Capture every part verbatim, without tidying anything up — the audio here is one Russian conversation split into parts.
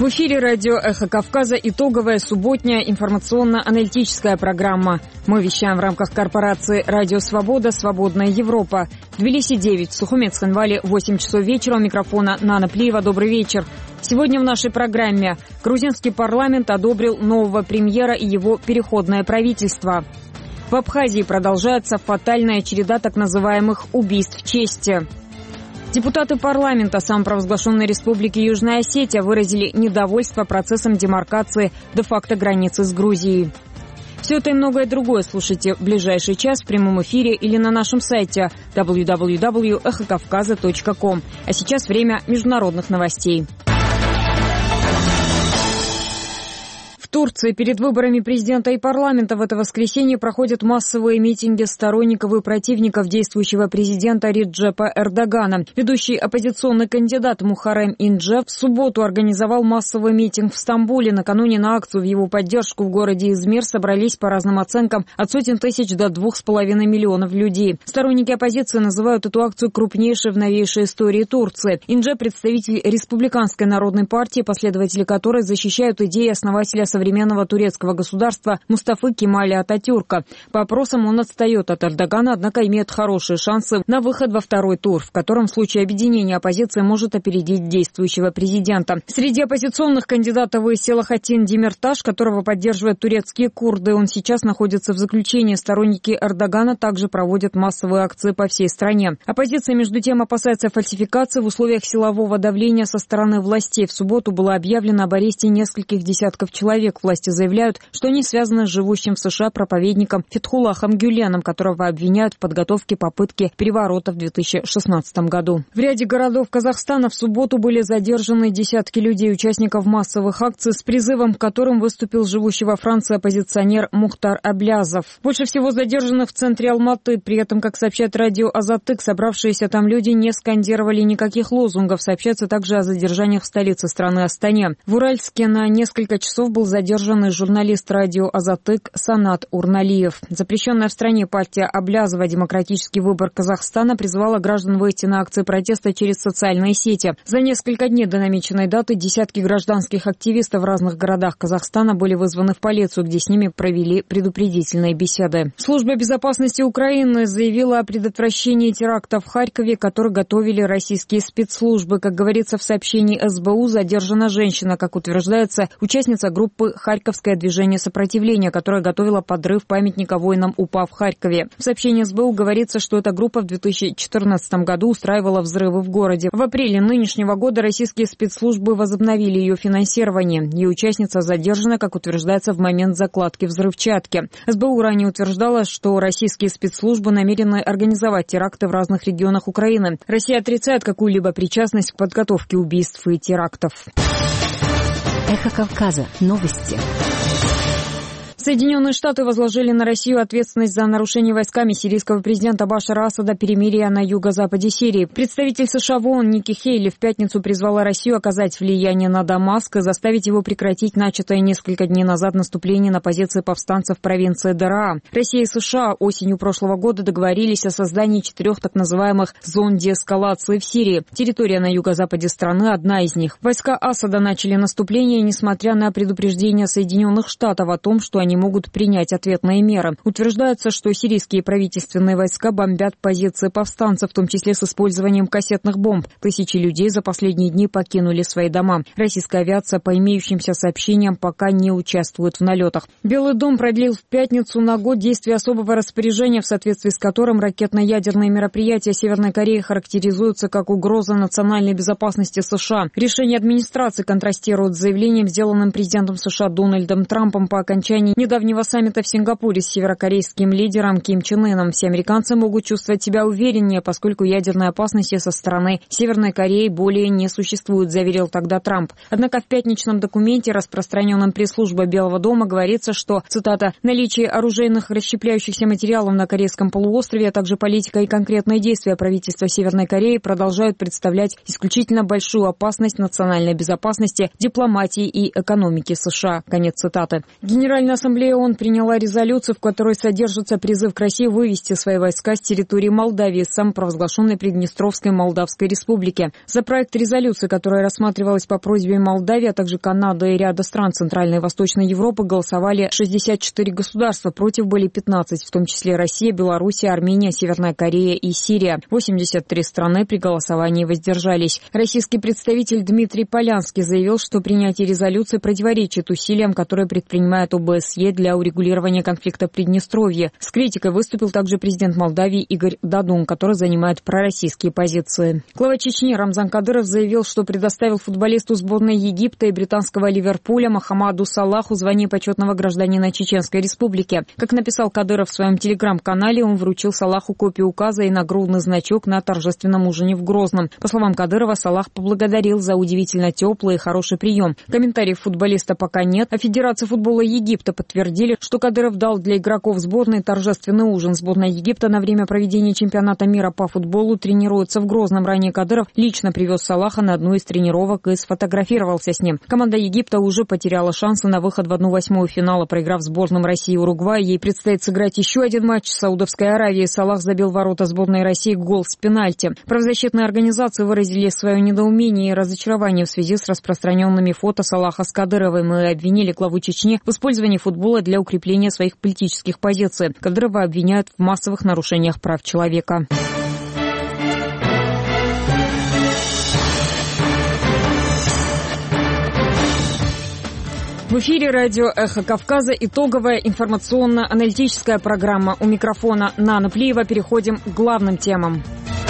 В эфире радио «Эхо Кавказа» итоговая субботняя информационно-аналитическая программа. Мы вещаем в рамках корпорации «Радио Свобода. Свободная Европа». Тбилиси девять, в Сухуме Цхинвале восемь часов вечера. У микрофона Нана Плиева. Добрый вечер. Сегодня в нашей программе грузинский парламент одобрил нового премьера и его переходное правительство. В Абхазии продолжается фатальная череда так называемых убийств чести. Депутаты парламента самопровозглашенной республики Южная Осетия выразили недовольство процессом демаркации де-факто границы с Грузией. Все это и многое другое слушайте в ближайший час в прямом эфире или на нашем сайте дабл ю дабл ю дабл ю точка эхо кавказа точка ком. А сейчас время международных новостей. В Турции перед выборами президента и парламента в это воскресенье проходят массовые митинги сторонников и противников действующего президента Реджепа Эрдогана. Ведущий оппозиционный кандидат Мухаррем Инже в субботу организовал массовый митинг в Стамбуле. Накануне на акцию в его поддержку в городе Измир собрались по разным оценкам от сотен тысяч до двух с половиной миллионов людей. Сторонники оппозиции называют эту акцию крупнейшей в новейшей истории Турции. Инже – представитель Республиканской народной партии, последователи которой защищают идеи основателя современного современного турецкого государства Мустафы Кемаля Ататюрка. По опросам он отстает от Эрдогана, однако имеет хорошие шансы на выход во второй тур, в котором в случае объединения оппозиции может опередить действующего президента. Среди оппозиционных кандидатов и Селахатин Демирташ, которого поддерживают турецкие курды. Он сейчас находится в заключении. Сторонники Эрдогана также проводят массовые акции по всей стране. Оппозиция, между тем, опасается фальсификации в условиях силового давления со стороны властей. В субботу было объявлено об аресте нескольких десятков человек. Власти заявляют, что они связаны с живущим в США проповедником Фетхуллахом Гюленом, которого обвиняют в подготовке попытки переворота в две тысячи шестнадцатом году. В ряде городов Казахстана в субботу были задержаны десятки людей, участников массовых акций, с призывом к которым выступил живущий во Франции оппозиционер Мухтар Аблязов. Больше всего задержанных в центре Алматы. При этом, как сообщает радио Азатык, собравшиеся там люди не скандировали никаких лозунгов. Сообщается также о задержаниях в столице страны Астане. В Уральске на несколько часов был задержан Задержанный журналист радио «Азатык» Санат Урналиев. Запрещенная в стране партия Аблязова «Демократический выбор Казахстана» призвала граждан выйти на акции протеста через социальные сети. За несколько дней до намеченной даты десятки гражданских активистов в разных городах Казахстана были вызваны в полицию, где с ними провели предупредительные беседы. Служба безопасности Украины заявила о предотвращении теракта в Харькове, который готовили российские спецслужбы. Как говорится в сообщении эс бэ у, задержана женщина, как утверждается, участница группы «Харьковское движение сопротивления», которое готовило подрыв памятника воинам УПА в Харькове. В сообщении эс бэ у говорится, что эта группа в две тысячи четырнадцатом году устраивала взрывы в городе. В апреле нынешнего года российские спецслужбы возобновили ее финансирование. Ее участница задержана, как утверждается, в момент закладки взрывчатки. эс бэ у ранее утверждала, что российские спецслужбы намерены организовать теракты в разных регионах Украины. Россия отрицает какую-либо причастность к подготовке убийств и терактов. Эхо Кавказа. Новости. Соединенные Штаты возложили на Россию ответственность за нарушение войсками сирийского президента Башара Асада перемирия на юго-западе Сирии. Представитель США в ООН Ники Хейли в пятницу призвала Россию оказать влияние на Дамаск и заставить его прекратить начатое несколько дней назад наступление на позиции повстанцев в провинции Дараа. Россия и США осенью прошлого года договорились о создании четырех так называемых зон деэскалации в Сирии. Территория на юго-западе страны – одна из них. Войска Асада начали наступление, несмотря на предупреждение Соединенных Штатов о том, что они могут принять ответные меры. Утверждается, что сирийские правительственные войска бомбят позиции повстанцев, в том числе с использованием кассетных бомб. Тысячи людей за последние дни покинули свои дома. Российская авиация, по имеющимся сообщениям, пока не участвует в налетах. Белый дом продлил в пятницу на год действие особого распоряжения, в соответствии с которым ракетно-ядерные мероприятия Северной Кореи характеризуются как угроза национальной безопасности США. Решение администрации контрастирует с заявлением, сделанным президентом США Дональдом Трампом по окончании недавнего саммита в Сингапуре с северокорейским лидером Ким Чен Ыном. Все американцы могут чувствовать себя увереннее, поскольку ядерной опасности со стороны Северной Кореи более не существует, заверил тогда Трамп. Однако в пятничном документе, распространенном пресс-службой Белого дома, говорится, что, цитата, «наличие оружейных расщепляющихся материалов на Корейском полуострове, а также политика и конкретные действия правительства Северной Кореи продолжают представлять исключительно большую опасность национальной безопасности, дипломатии и экономики США». Конец цитаты. Генеральная ассамблея Ассамблея ООН приняла резолюцию, в которой содержится призыв к России вывести свои войска с территории Молдавии, самопровозглашенной Приднестровской Молдавской Республики. За проект резолюции, которая рассматривалась по просьбе Молдавии, а также Канады и ряда стран Центральной и Восточной Европы, голосовали шестьдесят четыре государства, против были пятнадцать, в том числе Россия, Белоруссия, Армения, Северная Корея и Сирия. восемьдесят три страны при голосовании воздержались. Российский представитель Дмитрий Полянский заявил, что принятие резолюции противоречит усилиям, которые предпринимает ОБСЕ для урегулирования конфликта в Приднестровье. С критикой выступил также президент Молдавии Игорь Дадун, который занимает пророссийские позиции. Глава Чечни Рамзан Кадыров заявил, что предоставил футболисту сборной Египта и британского Ливерпуля Мохаммаду Салаху звание почетного гражданина Чеченской Республики. Как написал Кадыров в своем телеграм-канале, он вручил Салаху копию указа и нагрудный значок на торжественном ужине в Грозном. По словам Кадырова, Салах поблагодарил за удивительно теплый и хороший прием. Комментариев футболиста пока нет, а Федерация футбола Египта подтвердили, что Кадыров дал для игроков сборной торжественный ужин. Сборная Египта на время проведения чемпионата мира по футболу тренируется в Грозном. Ранее Кадыров лично привез Салаха на одну из тренировок и сфотографировался с ним. Команда Египта уже потеряла шансы на выход в одну восьмую финала, проиграв сборным России и Уругвая. Ей предстоит сыграть еще один матч с Саудовской Аравией. Салах забил в ворота сборной России гол с пенальти. Правозащитные организации выразили свое недоумение и разочарование в связи с распространенными фото Салаха с Кадыровым и обвинили главу Чечни в использовании футбола для укрепления своих политических позиций. Кадырова обвиняют в массовых нарушениях прав человека. В эфире радио «Эхо Кавказа» итоговая информационно-аналитическая программа. У микрофона Нана Плиева. Переходим к главным темам.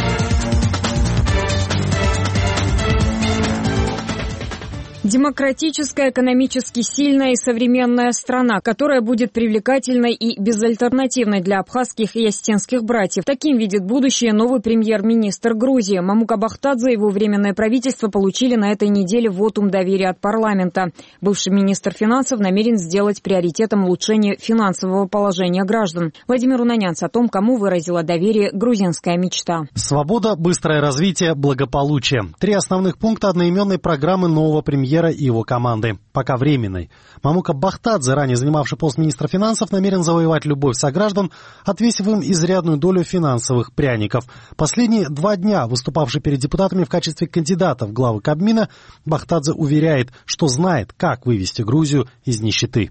Демократическая, экономически сильная и современная страна, которая будет привлекательной и безальтернативной для абхазских и осетинских братьев. Таким видит будущее новый премьер-министр Грузии. Мамука Бахтадзе и его временное правительство получили на этой неделе вотум доверия от парламента. Бывший министр финансов намерен сделать приоритетом улучшение финансового положения граждан. Владимир Унанянц о том, кому выразила доверие грузинская мечта. Свобода, быстрое развитие, благополучие. Три основных пункта одноименной программы нового премьера и его команды. Пока временной. Мамука Бахтадзе, ранее занимавший пост министра финансов, намерен завоевать любовь сограждан, отвесив им изрядную долю финансовых пряников. Последние два дня, выступавший перед депутатами в качестве кандидата в главы Кабмина, Бахтадзе уверяет, что знает, как вывести Грузию из нищеты.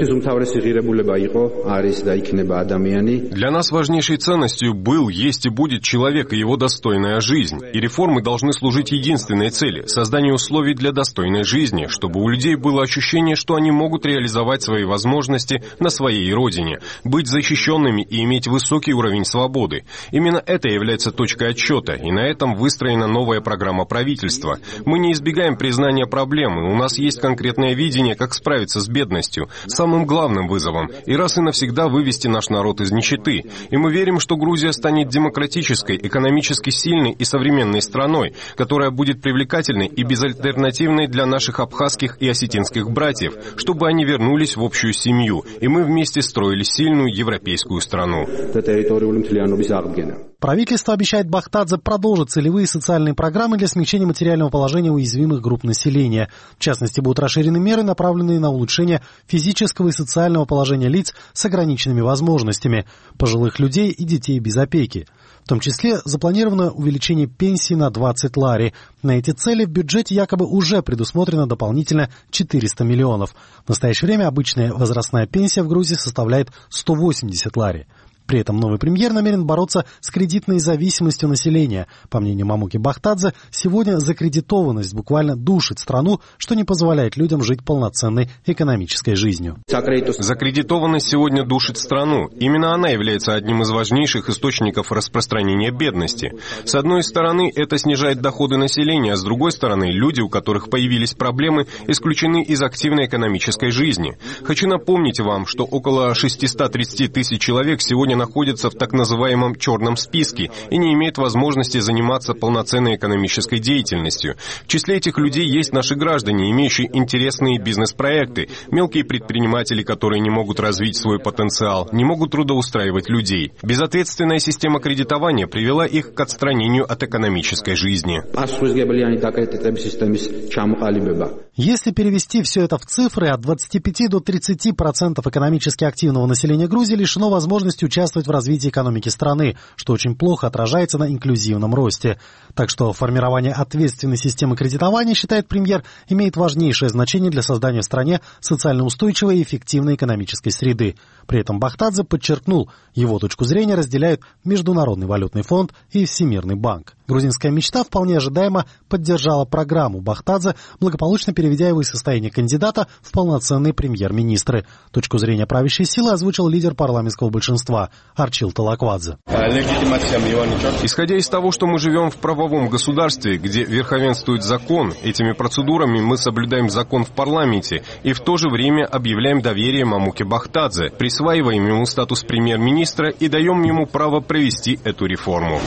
Для нас важнейшей ценностью был, есть и будет человек и его достойная жизнь. И реформы должны служить единственной цели – созданию условий для достойной жизни, чтобы у людей было ощущение, что они могут реализовать свои возможности на своей родине, быть защищенными и иметь высокий уровень свободы. Именно это является точкой отсчета, и на этом выстроена новая программа правительства. Мы не избегаем признания проблемы, у нас есть конкретное видение, как справиться с бедностью, самым главным вызовом, и раз и навсегда вывести наш народ из нищеты. И мы верим, что Грузия станет демократической, экономически сильной и современной страной, которая будет привлекательной и безальтернативной для наших абхазских и осетинских братьев, чтобы они вернулись в общую семью, и мы вместе строили сильную европейскую страну. Правительство обещает Бахтадзе продолжить целевые социальные программы для смягчения материального положения уязвимых групп населения. В частности, будут расширены меры, направленные на улучшение физического и социального положения лиц с ограниченными возможностями, пожилых людей и детей без опеки. В том числе запланировано увеличение пенсии на двадцать лари. На эти цели в бюджете якобы уже предусмотрено дополнительно четыреста миллионов. В настоящее время обычная возрастная пенсия в Грузии составляет сто восемьдесят лари. При этом новый премьер намерен бороться с кредитной зависимостью населения. По мнению Мамуки Бахтадзе, сегодня закредитованность буквально душит страну, что не позволяет людям жить полноценной экономической жизнью. Закредитованность сегодня душит страну. Именно она является одним из важнейших источников распространения бедности. С одной стороны, это снижает доходы населения, а с другой стороны, люди, у которых появились проблемы, исключены из активной экономической жизни. Хочу напомнить вам, что около шестьсот тридцать тысяч человек сегодня сегодня находится в так называемом черном списке и не имеет возможности заниматься полноценной экономической деятельностью. В числе этих людей есть наши граждане, имеющие интересные бизнес-проекты, мелкие предприниматели, которые не могут развить свой потенциал, не могут трудоустраивать людей. Безответственная система кредитования привела их к отстранению от экономической жизни. Если перевести все это в цифры, от двадцати пяти до тридцати процентов экономически активного населения Грузии лишено возможности участвовать в развитии экономики страны, что очень плохо отражается на инклюзивном росте. Так что формирование ответственной системы кредитования, считает премьер, имеет важнейшее значение для создания в стране социально устойчивой и эффективной экономической среды. При этом Бахтадзе подчеркнул, его точку зрения разделяют Международный валютный фонд и Всемирный банк. Грузинская мечта вполне ожидаемо поддержала программу Бахтадзе, благополучно переведя его из состояния кандидата в полноценные премьер-министры. Точку зрения правящей силы озвучил лидер парламентского большинства Арчил Талаквадзе. Исходя из того, что мы живем в правовом государстве, где верховенствует закон, этими процедурами мы соблюдаем закон в парламенте и в то же время объявляем доверие Мамуке Бахтадзе, присваиваем ему статус премьер-министра и даем ему право провести эту реформу.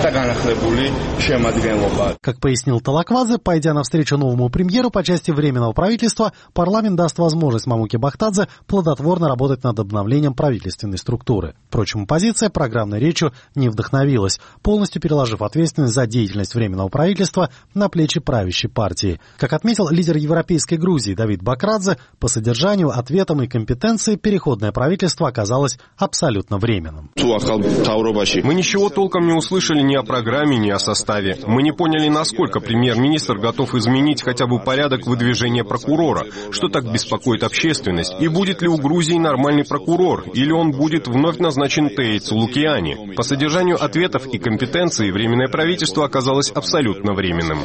Как пояснил Талаквадзе, пойдя навстречу новому премьеру по части временного правительства, парламент даст возможность Мамуке Бахтадзе плодотворно работать над обновлением правительственной структуры. Впрочем, оппозиция программной речью не вдохновилась, полностью переложив ответственность за деятельность временного правительства на плечи правящей партии. Как отметил лидер Европейской Грузии Давид Бакрадзе, по содержанию, ответам и компетенции переходное правительство оказалось абсолютно временным. Мы ничего толком не услышали ни о программе, ни о составе. Мы не поняли, насколько премьер-министр готов изменить хотя бы порядок выдвижения прокурора, что так беспокоит общественность, и будет ли у Грузии нормальный прокурор, или он будет вновь назначен Теицу Лукиани. По содержанию ответов и компетенции временное правительство оказалось абсолютно временным.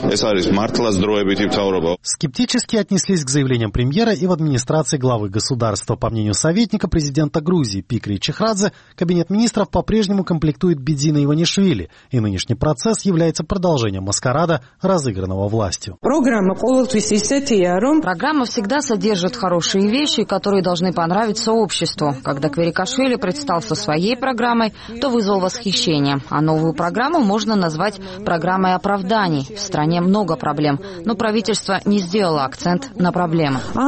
Скептически отнеслись к заявлениям премьера и в администрации главы государства. По мнению советника президента Грузии Пикри Чехрадзе, кабинет министров по-прежнему комплектует Бедзина Иванишвили, и нынешний процесс является продолжением маскарада, разыгранного властью. Программа всегда содержит хорошие вещи, которые должны понравиться обществу. Когда Кверикашвили предстал со своей программой, то вызвал восхищение. А новую программу можно назвать программой оправданий. В стране много проблем, но правительство не сделало акцент на проблемы. По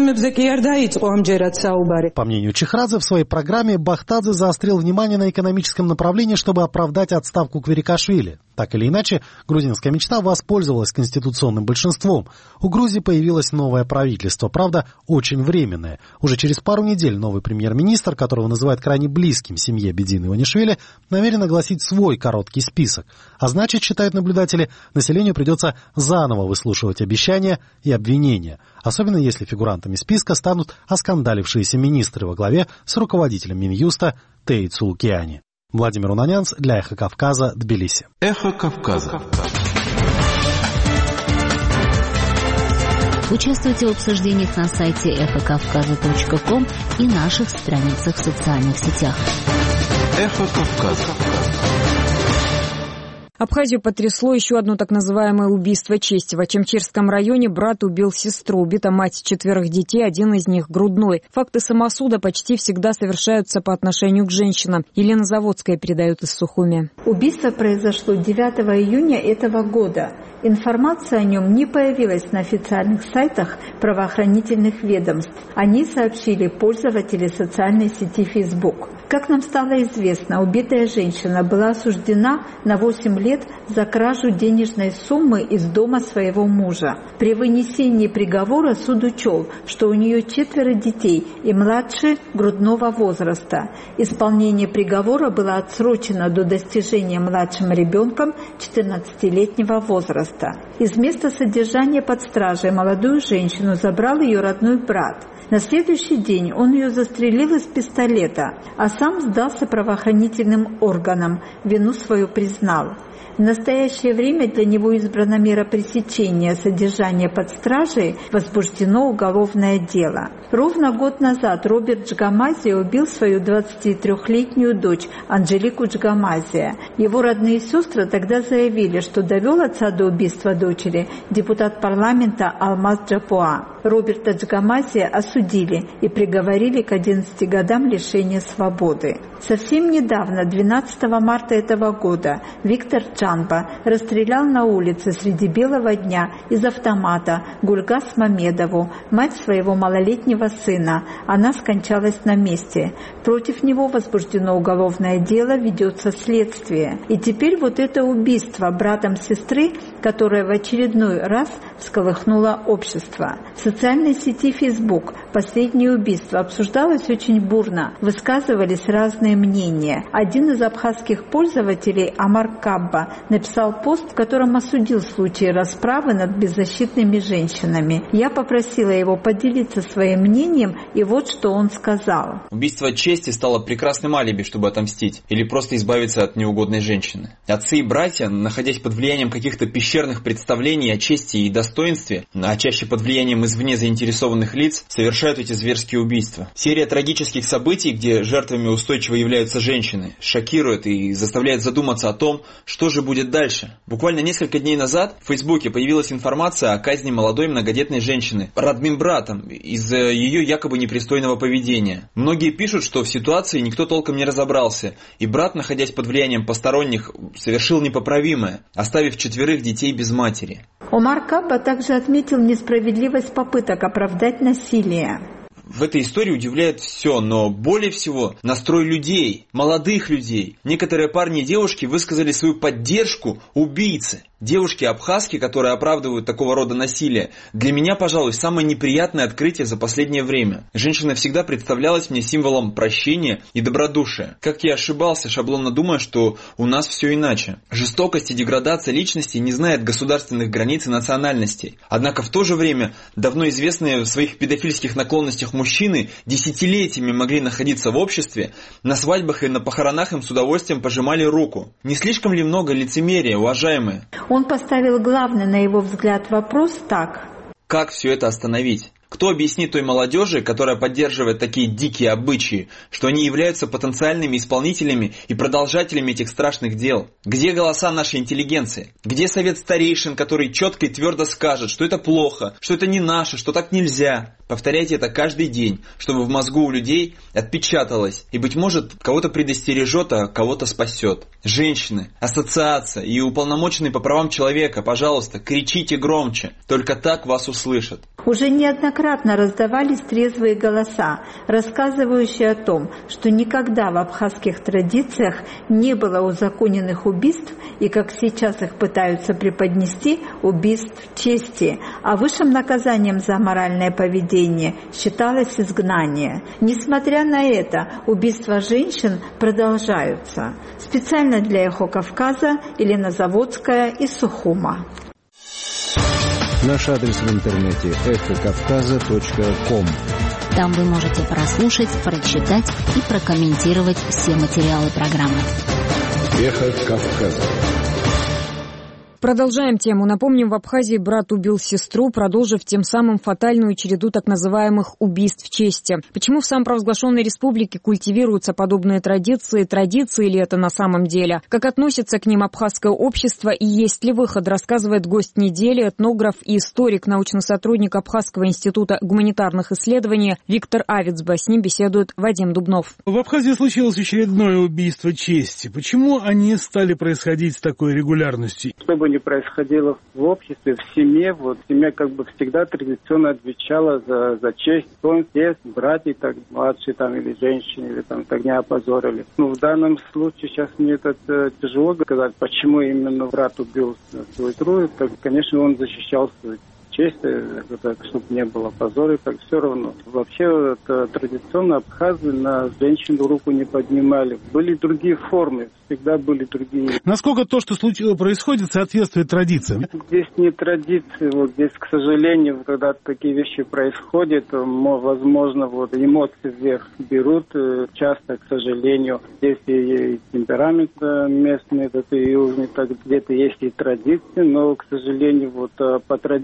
мнению Чехрадзе, в своей программе Бахтадзе заострил внимание на экономическом направлении, чтобы оправдать отставку Кверикашвили. Так или иначе, грузинская мечта воспользовалась конституционным большинством. У Грузии появилось новое правительство, правда, очень временное. Уже через пару недель новый премьер-министр, которого называют крайне близким семье Бедзина Иванишвили, намерен огласить свой короткий список. А значит, считают наблюдатели, населению придется заново выслушивать обещания и обвинения. Особенно если фигурантами списка станут оскандалившиеся министры во главе с руководителем Минюста Теицу Лукиани. Владимир Унанянц для «Эхо Кавказа», Тбилиси. «Эхо Кавказа». Участвуйте в обсуждениях на сайте эхо кавказа точка ком и наших страницах в социальных сетях. «Эхо Кавказа». Абхазию потрясло еще одно так называемое убийство чести. В Ачамчирском районе брат убил сестру. Убита мать четверых детей, один из них грудной. Факты самосуда почти всегда совершаются по отношению к женщинам. Елена Заводская передает из Сухуми. Убийство произошло девятого июня этого года. Информация о нем не появилась на официальных сайтах правоохранительных ведомств. Они сообщили пользователи социальной сети Facebook. Как нам стало известно, убитая женщина была осуждена на восемь лет за кражу денежной суммы из дома своего мужа. При вынесении приговора суд учел, что у нее четверо детей и младше грудного возраста. Исполнение приговора было отсрочено до достижения младшим ребенком четырнадцатилетнего возраста. Из места содержания под стражей молодую женщину забрал ее родной брат. На следующий день он ее застрелил из пистолета, а сам сдался правоохранительным органам, вину свою признал. В настоящее время для него избрана мера пресечения содержания под стражей, возбуждено уголовное дело. Ровно год назад Роберт Джгамазия убил свою двадцатитрёхлетнюю дочь Анжелику Джгамазия. Его родные сестры тогда заявили, что довел отца до убийства дочери депутат парламента Алмаз Джапуа. Роберта Джгамази осудили и приговорили к одиннадцати годам лишения свободы. Совсем недавно, двенадцатого марта этого года, Виктор Чанба расстрелял на улице среди белого дня из автомата Гульгас Мамедову, мать своего малолетнего сына. Она скончалась на месте. Против него возбуждено уголовное дело, ведется следствие. И теперь вот это убийство братом сестры, которое в очередной раз всколыхнуло общество. В социальной сети Facebook последнее убийство обсуждалось очень бурно, высказывались разные мнения. Один из абхазских пользователей, Амар Кабба, написал пост, в котором осудил случаи расправы над беззащитными женщинами. Я попросила его поделиться своим мнением, и вот что он сказал. Убийство чести стало прекрасным алиби, чтобы отомстить или просто избавиться от неугодной женщины. Отцы и братья, находясь под влиянием каких-то пещерных представлений о чести и достоинстве, а чаще под влиянием извне заинтересованных лиц, совершают эти зверские убийства. Серия трагических событий, где жертвами устойчиво являются женщины, шокирует и заставляет задуматься о том, что же будет дальше. Буквально несколько дней назад в Фейсбуке появилась информация о казни молодой многодетной женщины родным братом из-за ее якобы непристойного поведения. Многие пишут, что в ситуации никто толком не разобрался, и брат, находясь под влиянием посторонних, совершил непоправимое, оставив четверых детей без матери. Омар Кабба также отметил несправедливость попыток оправдать насилие. В этой истории удивляет все, но более всего настрой людей, молодых людей. Некоторые парни и девушки высказали свою поддержку убийце. Девушки-абхазки, которые оправдывают такого рода насилие, для меня, пожалуй, самое неприятное открытие за последнее время. Женщина всегда представлялась мне символом прощения и добродушия. Как я ошибался, шаблонно думая, что у нас все иначе. Жестокость и деградация личности не знает государственных границ и национальностей. Однако в то же время давно известные в своих педофильских наклонностях мужчины десятилетиями могли находиться в обществе, на свадьбах и на похоронах им с удовольствием пожимали руку. Не слишком ли много лицемерия, уважаемые? Он поставил главный, на его взгляд, вопрос так. Как все это остановить? Кто объяснит той молодежи, которая поддерживает такие дикие обычаи, что они являются потенциальными исполнителями и продолжателями этих страшных дел? Где голоса нашей интеллигенции? Где совет старейшин, который четко и твердо скажет, что это плохо, что это не наше, что так нельзя? Повторяйте это каждый день, чтобы в мозгу у людей отпечаталось, и, быть может, кого-то предостережет, а кого-то спасет. Женщины, ассоциация и уполномоченные по правам человека, пожалуйста, кричите громче, только так вас услышат. Уже неоднократно раздавались трезвые голоса, рассказывающие о том, что никогда в абхазских традициях не было узаконенных убийств и, как сейчас их пытаются преподнести, убийств чести, а высшим наказанием за аморальное поведение считалось изгнание. Несмотря на это, убийства женщин продолжаются. Специально для «Эхо Кавказа» Елена Заводская из Сухума. Наш адрес в интернете эхо кавказа точка ком. Там вы можете прослушать, прочитать и прокомментировать все материалы программы. Эхо Кавказа. Продолжаем тему. Напомним, в Абхазии брат убил сестру, продолжив тем самым фатальную череду так называемых убийств чести. Почему в самопровозглашенной республике культивируются подобные традиции? Традиции ли это на самом деле? Как относится к ним абхазское общество и есть ли выход, рассказывает гость недели, этнограф и историк, научный сотрудник Абхазского института гуманитарных исследований Виктор Авицба. С ним беседует Вадим Дубнов. В Абхазии случилось очередное убийство чести. Почему они стали происходить с такой регулярностью? Чтобы не происходило в обществе, в семье, вот семья как бы всегда традиционно отвечала за, за честь, достоинство, братья так младшие там или женщины, или там так не опозорили. Ну, в данном случае сейчас мне это тяжело сказать, почему именно брат убил свою сестру. Так, конечно, он защищал свою честь, чтобы не было позора, так все равно. Вообще, это традиционно абхазы на женщину руку не поднимали. Были другие формы, всегда были другие. Насколько то, что случилось, происходит, соответствует традициям? Здесь не традиции. Вот здесь, к сожалению, когда такие вещи происходят, возможно, вот эмоции вверх берут. Часто, к сожалению, здесь и темперамент местный, это и южный, так где-то есть и традиции, но, к сожалению, вот по традиции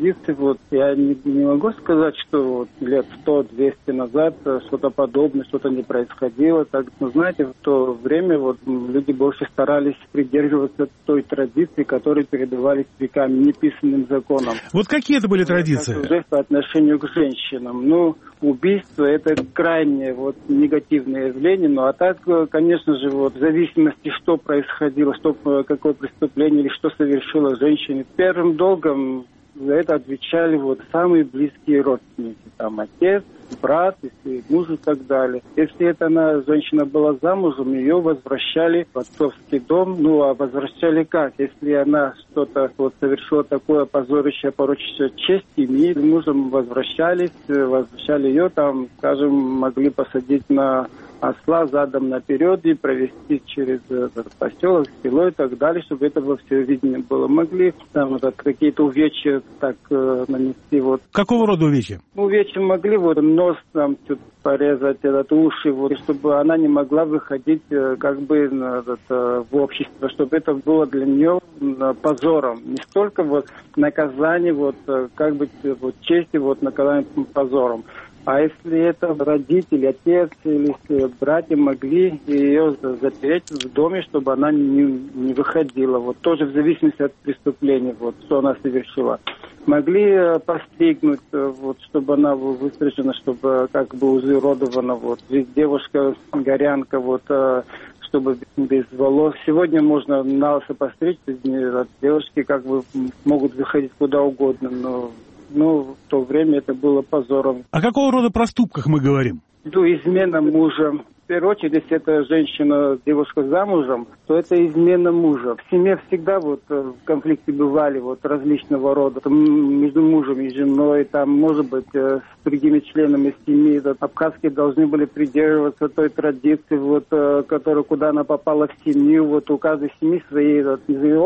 вот я не, не могу сказать, что вот лет сто-двести назад что-то подобное, что-то не происходило. Так, ну, знаете, в то время вот люди больше старались придерживаться той традиции, которые передавались веками, неписанным законом. Вот какие это были традиции? Уже по отношению к женщинам. Ну, убийство – это крайне вот негативное явление. Ну, а так, конечно же, вот в зависимости, что происходило, что, какое преступление или что совершила женщина, первым долгом за это отвечали вот самые близкие родственники, там отец, брат, если муж и так далее. Если это она, женщина была замужем, ее возвращали в отцовский дом. Ну, а возвращали как? Если она что-то вот совершила такое позорящее, порочащее честь, семьи, мужем возвращались, возвращали ее, там, скажем, могли посадить на осла задом наперед и провести через этот поселок, село и так далее, чтобы это во все видно было. Могли там вот, какие-то увечья так э, нанести. Вот. Какого рода увечья? Увечья могли вот нос там чуть порезать, этот, уши, вот, чтобы она не могла выходить э, как бы этот, э, в общество, чтобы это было для нее э, позором. Не столько вот наказание, вот, э, как бы вот, чести, вот, наказание позором. А если это родители, отец или братья могли ее запереть в доме, чтобы она не, не выходила. Вот тоже в зависимости от преступления, вот, что она совершила. Могли постригнуть, вот, чтобы она была выстрижена, чтобы как бы изуродована. Вот. Здесь девушка, горянка, вот, чтобы без волос. Сегодня можно на лысо постричь, девушки как бы могут выходить куда угодно, но... Ну, в то время это было позором. О какого рода проступках мы говорим? Ну, измена мужа. В первую очередь, если это женщина, девушка замужем, то это измена мужа. В семье всегда вот конфликты бывали вот различного рода. Там, между мужем и женой, там, может быть, с другими членами семьи. Абхазские должны были придерживаться той традиции, вот, которая, куда она попала в семью. Вот у каждой семьи свои вот,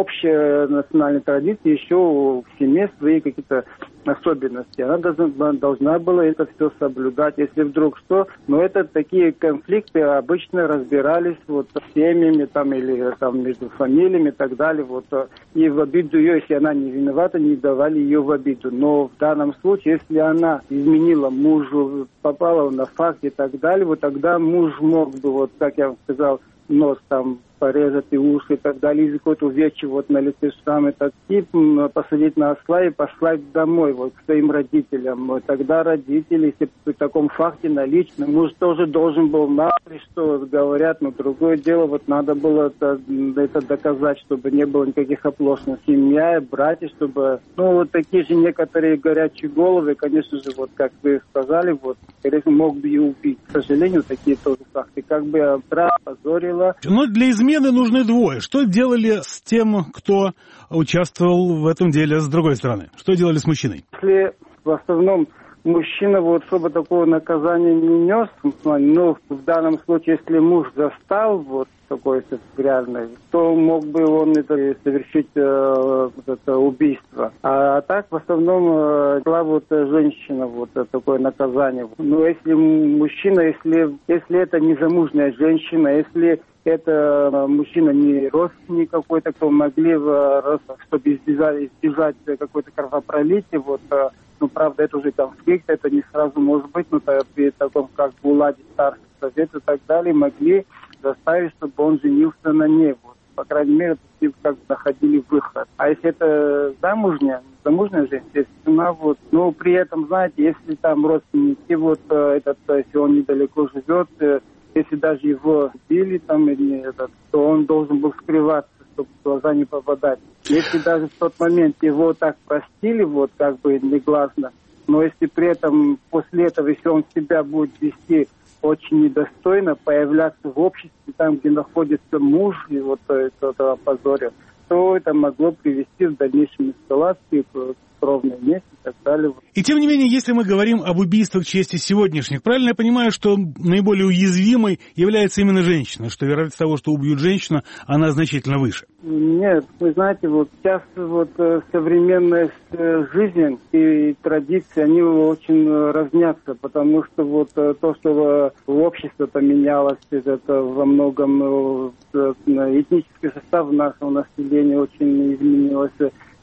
общие национальные традиции, еще в семье свои какие-то особенности. Она должна, должна была это все соблюдать. Если вдруг что, но это такие конфликты обычно разбирались вот с семьями там, или там, между фамилиями и так далее. Вот, и в обиду ее, если она не виновата, не давали ее в обиду. Но в данном случае, если она изменила мужу, попала на факт и так далее, вот тогда муж мог бы, вот как я сказал, нос там порезать и уши и так далее, или какой-то увечье вот на лице штамм, этот тип, посадить на осла и послать домой вот к своим родителям. Вот тогда родители, если при таком факте наличном, муж тоже должен был мало ли что говорят, но другое дело, вот надо было это, это доказать, чтобы не было никаких оплошностей. Семья, братья, чтобы, ну, вот такие же некоторые горячие головы, конечно же, вот как вы сказали, вот, скорее всего, мог бы и убить. К сожалению, такие тоже факты. Как бы опозорила. Но для измены нужны двое. Что делали с тем, кто участвовал в этом деле с другой стороны? Что делали с мужчиной? Если в основном мужчина, вот, чтобы такого наказания не нес, ну, в данном случае, если муж застал, вот, такое грязное, то мог бы он это совершить э, это убийство. А так, в основном, э, была вот женщина, вот, такое наказание. Но если мужчина, если, если это незамужняя женщина, если это мужчина не родственник какой-то, то могли, чтобы избежать, избежать какой-то кровопролития, вот, ну, правда, это уже конфликт, это не сразу может быть, но при таком, как в уладе старший совет и так далее, могли заставить, чтобы он женился на ней. Вот. По крайней мере, как бы находили выход. А если это замужняя, замужняя женщина, естественно, вот, но при этом, знаете, если там родственники, вот, этот, если он недалеко живет, если даже его били, там, или этот, то он должен был скрываться, чтобы в глаза не попадать. Если даже в тот момент его так простили, вот, как бы негласно, но если при этом, после этого, если он себя будет вести очень недостойно, появляться в обществе, там, где находится муж, и вот это опозорил, то это могло привести в дальнейшем эскалации к ровном месте и так далее. И тем не менее, если мы говорим об убийствах чести сегодняшних, правильно я понимаю, что наиболее уязвимой является именно женщина, что вероятность того, что убьют женщину, она значительно выше? Нет, вы знаете, вот сейчас вот современная жизнь и традиции, они очень разнятся, потому что вот то, что общество поменялось, это во многом этнический состав нашего населения очень изменился.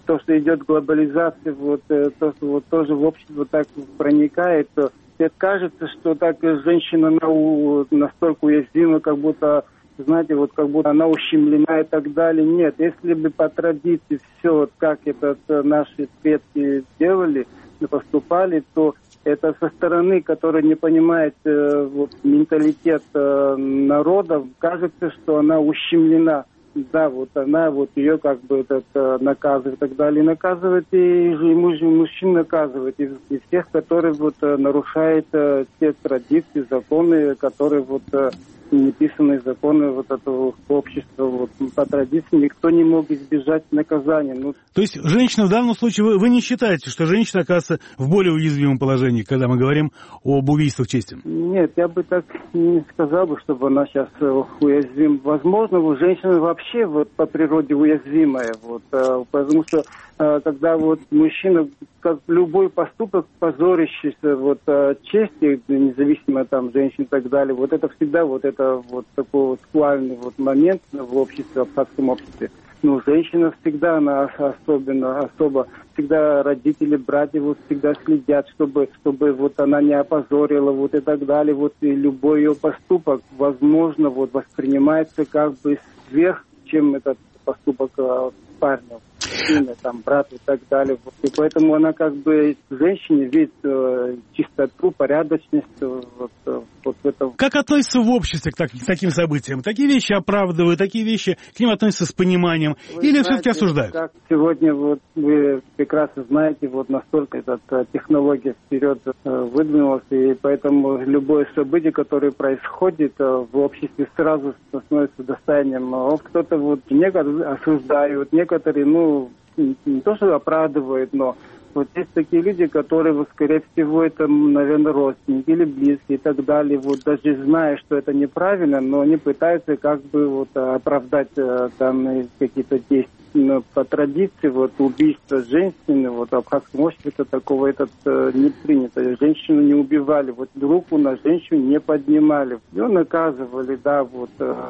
то, что идет глобализация, вот, то, что вот тоже в общество так проникает, то кажется, что так женщина она настолько уязвима, как будто, знаете, вот как будто она ущемлена и так далее. Нет, если бы по традиции все, вот как это наши предки делали, поступали, то это со стороны, которая не понимает э, вот, менталитет э, народа, кажется, что она ущемлена. Да, вот она, вот ее как бы этот, э, наказывает и так далее. Наказывает и, и муж, мужчин наказывает, и, и всех, которые вот, э, нарушают э, те традиции, законы, которые вот... Э, неписанные законы вот этого общества. Вот, по традиции никто не мог избежать наказания. Ну, то есть женщина в данном случае, вы, вы не считаете, что женщина оказывается в более уязвимом положении, когда мы говорим об убийствах чести? Нет, я бы так не сказал, бы, чтобы она сейчас уязвима. Возможно, вот, женщина вообще вот, по природе уязвимая, вот, потому что когда вот мужчина, как любой поступок, позорящийся вот чести, независимо там женщин и так далее, вот это всегда вот это вот такой вот сексуальный вот момент в обществе, в абхазском обществе. Ну, женщина всегда, она особенно, особо, всегда родители, братья вот всегда следят, чтобы, чтобы вот она не опозорила, вот и так далее, вот и любой ее поступок, возможно, вот воспринимается как бы сверх, чем этот поступок парня. Сына, там, брат и так далее. Вот. И поэтому она как бы женщине видит э, чистоту, порядочность. Вот, вот в этом. Как относится в обществе к, так, к таким событиям? Такие вещи оправдывают, такие вещи к ним относятся с пониманием? Вы или знаете, все-таки осуждают? Как сегодня вот, вы прекрасно знаете, вот настолько эта технология вперед э, выдвинулась, и поэтому любое событие, которое происходит э, в обществе, сразу становится достоянием. Кто-то вот некоторые осуждают, некоторые, ну, не то, что оправдывают, но вот есть такие люди, которые, вот, скорее всего, это, наверное, родственники или близкие и так далее, вот даже зная, что это неправильно, но они пытаются как бы вот оправдать данные какие-то действия. Но по традиции вот убийство женщины, вот в абхазском обществе это такого этот не принято. Женщину не убивали, вот руку на женщину не поднимали. Ее наказывали, да, вот.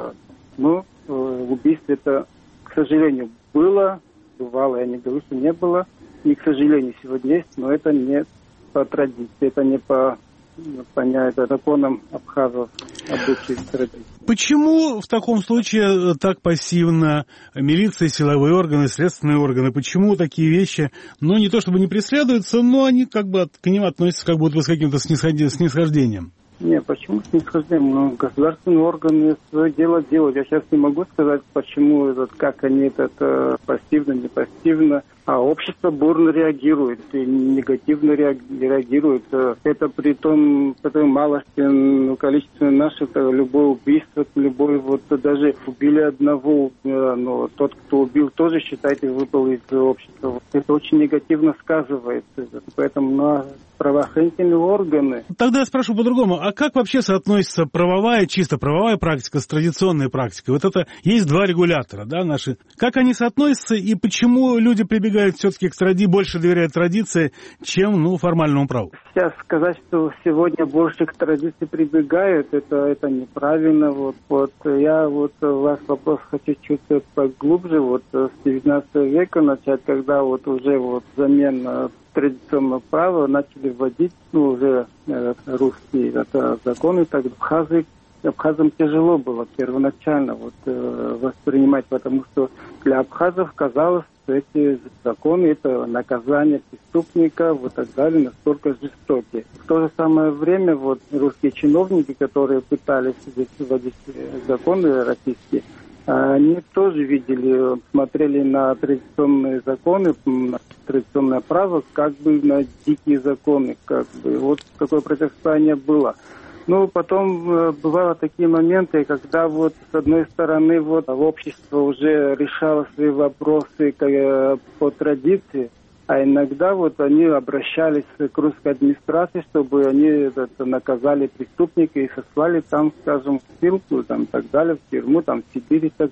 Но убийство это, к сожалению, было. Бывало, я не говорю, что не было. И, к сожалению, сегодня есть, но это не по традиции, это не по, понятно, законам абхазов, обычаев традиций. Почему в таком случае так пассивно милиция, силовые органы, следственные органы? Почему такие вещи, ну, не то чтобы не преследуются, но они как бы к ним относятся как будто с каким-то снисхождением? Нет, почему снисхождением? Ну, государственные органы свое дело делают. Я сейчас не могу сказать, почему, этот, как они это пассивно, не пассивно. А общество бурно реагирует и негативно реагирует. Это при том, при том малости, ну, количестве наших, любое убийство, любой, вот даже убили одного, но тот, кто убил, тоже, считайте, выпал из общества. Это очень негативно сказывается. Поэтому на правоохранительные органы. Тогда я спрошу по-другому. А как вообще соотносится правовая, чисто правовая практика с традиционной практикой? Вот это есть два регулятора, да, наши. Как они соотносятся и почему люди прибегают все-таки к традиции, больше доверяют традиции, чем, ну, формальному праву? Сейчас сказать, что сегодня больше к традиции прибегают, это, это неправильно. Вот, вот я вот у вас вопрос хочу чуть поглубже. Вот с девятнадцатого века начать, когда вот уже вот замена традиционного права начали вводить, ну, уже э, русские это, законы, так абхазы, абхазам тяжело было первоначально вот, э, воспринимать, потому что для абхазов казалось, что эти законы, это наказание преступника, вот так далее, настолько жестокие. В то же самое время вот русские чиновники, которые пытались здесь вводить законы российские, они тоже видели, смотрели на традиционные законы, на традиционное право, как бы на дикие законы, как бы. Вот какое противостояние было. Ну, потом э, бывало такие моменты, когда вот с одной стороны вот общество уже решало свои вопросы э, по традиции, а иногда вот они обращались к русской администрации, чтобы они это, наказали преступника и сослали там, скажем, в ссылку, там, и так далее, в тюрьму, там, в Сибири. Так.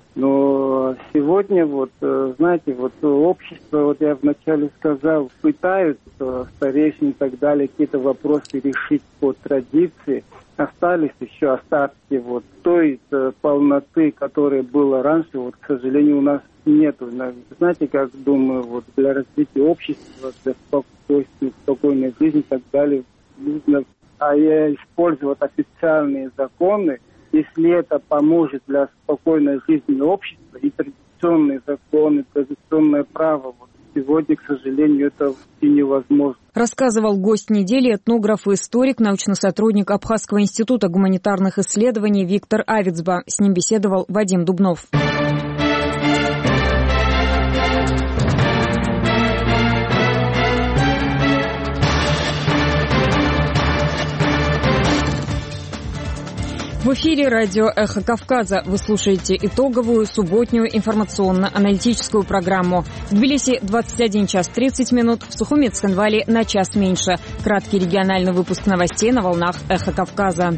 Но сегодня, вот, знаете, вот общество, вот я вначале сказал, пытаются старейшины и так далее какие-то вопросы решить по традиции. Остались еще остатки вот той полноты, которая была раньше, вот, к сожалению, у нас нету. Знаете, как думаю, вот для развития общества, для спокойствия, спокойной жизни и так далее, нужно а использовать официальные законы, если это поможет для спокойной жизни общества, и традиционные законы, традиционное право. Вот сегодня, к сожалению, это и невозможно. Рассказывал гость недели, этнограф и историк, научный сотрудник Абхазского института гуманитарных исследований Виктор Авицба. С ним беседовал Вадим Дубнов. В эфире радио «Эхо Кавказа». Вы слушаете итоговую субботнюю информационно-аналитическую программу. В Тбилиси двадцать один час тридцать минут, в Сухуми Цхинвали на час меньше. Краткий региональный выпуск новостей на волнах «Эхо Кавказа».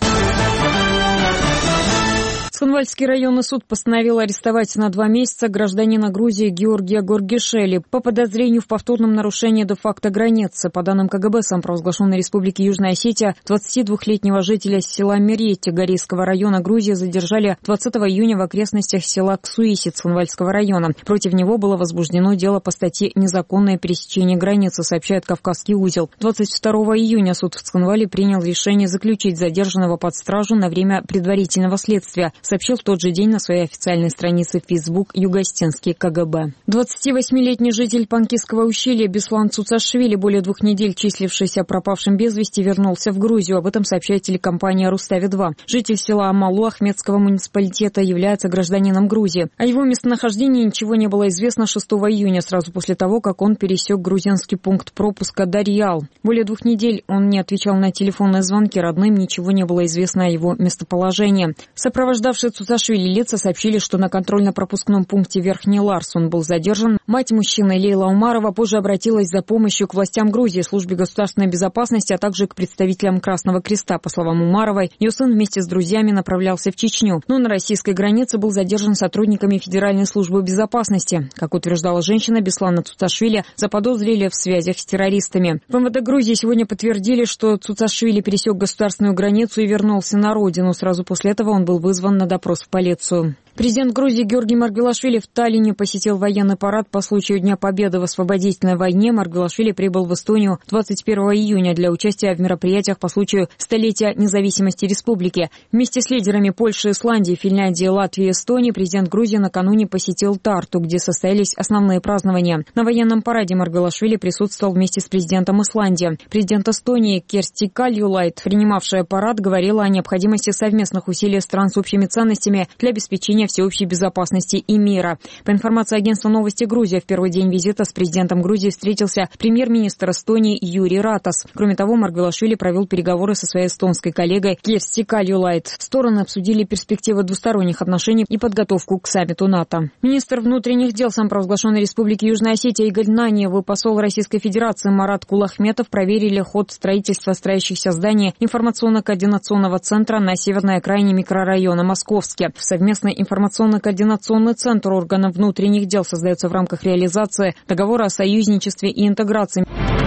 Цхинвальский районный суд постановил арестовать на два месяца гражданина Грузии Георгия Горгишели по подозрению в повторном нарушении де-факто границы. По данным ка гэ бэ самопровозглашенной республики Южная Осетия, двадцатидвухлетнего жителя села Мерети Горейского района Грузии задержали двадцатого июня в окрестностях села Ксуиси Цхинвальского района. Против него было возбуждено дело по статье «Незаконное пересечение границы», сообщает Кавказский узел. двадцать второго июня суд в Цхинвале принял решение заключить задержанного под стражу на время предварительного следствия, сообщил в тот же день на своей официальной странице в Facebook Югостинский ка гэ бэ. двадцативосьмилетний житель Панкисского ущелья Беслан Цуцашвили, более двух недель числившийся пропавшим без вести, вернулся в Грузию. Об этом сообщает телекомпания «Рустави два». Житель села Амалу Ахмедского муниципалитета является гражданином Грузии. О его местонахождении ничего не было известно шестого июня, сразу после того, как он пересек грузинский пункт пропуска Дарьял. Более двух недель он не отвечал на телефонные звонки, родным ничего не было известно о его местоположении. Сопровождавший Цуцашвили лица сообщили, что на контрольно-пропускном пункте Верхний Ларс он был задержан. Мать мужчины Лейла Умарова позже обратилась за помощью к властям Грузии, службе государственной безопасности, а также к представителям Красного Креста. По словам Умаровой, ее сын вместе с друзьями направлялся в Чечню, но на российской границе был задержан сотрудниками Федеральной службы безопасности. Как утверждала женщина, Беслана Цуцашвили заподозрили в связях с террористами. В эм вэ дэ Грузии сегодня подтвердили, что Цуцашвили пересек государственную границу и вернулся на родину. Сразу после этого он был вызван на допрос в полицию. Президент Грузии Георгий Маргвелашвили в Таллине посетил военный парад по случаю Дня Победы в освободительной войне. Маргвелашвили прибыл в Эстонию двадцать первого июня для участия в мероприятиях по случаю столетия независимости республики. Вместе с лидерами Польши, Исландии, Финляндии, Латвии и Эстонии президент Грузии накануне посетил Тарту, где состоялись основные празднования. На военном параде Маргвелашвили присутствовал вместе с президентом Исландии. Президент Эстонии Керсти Кальюлайд, принимавшая парад, говорила о необходимости совместных усилий стран с общими ценностями для обеспечения всеобщей безопасности и мира. По информации агентства «Новости Грузия», в первый день визита с президентом Грузии встретился премьер-министр Эстонии Юрий Ратас. Кроме того, Маргвелашвили провел переговоры со своей эстонской коллегой Керсти Кальюлайд. Стороны обсудили перспективы двусторонних отношений и подготовку к саммиту НАТО. Министр внутренних дел самопровозглашенной республики Южная Осетия Игорь Наниев и посол Российской Федерации Марат Кулахметов проверили ход строительства строящихся зданий информационно-координационного центра на северной окраине микрорайона Московске. В совместной информационно-координационный центр органов внутренних дел создается в рамках реализации договора о союзничестве и интеграции.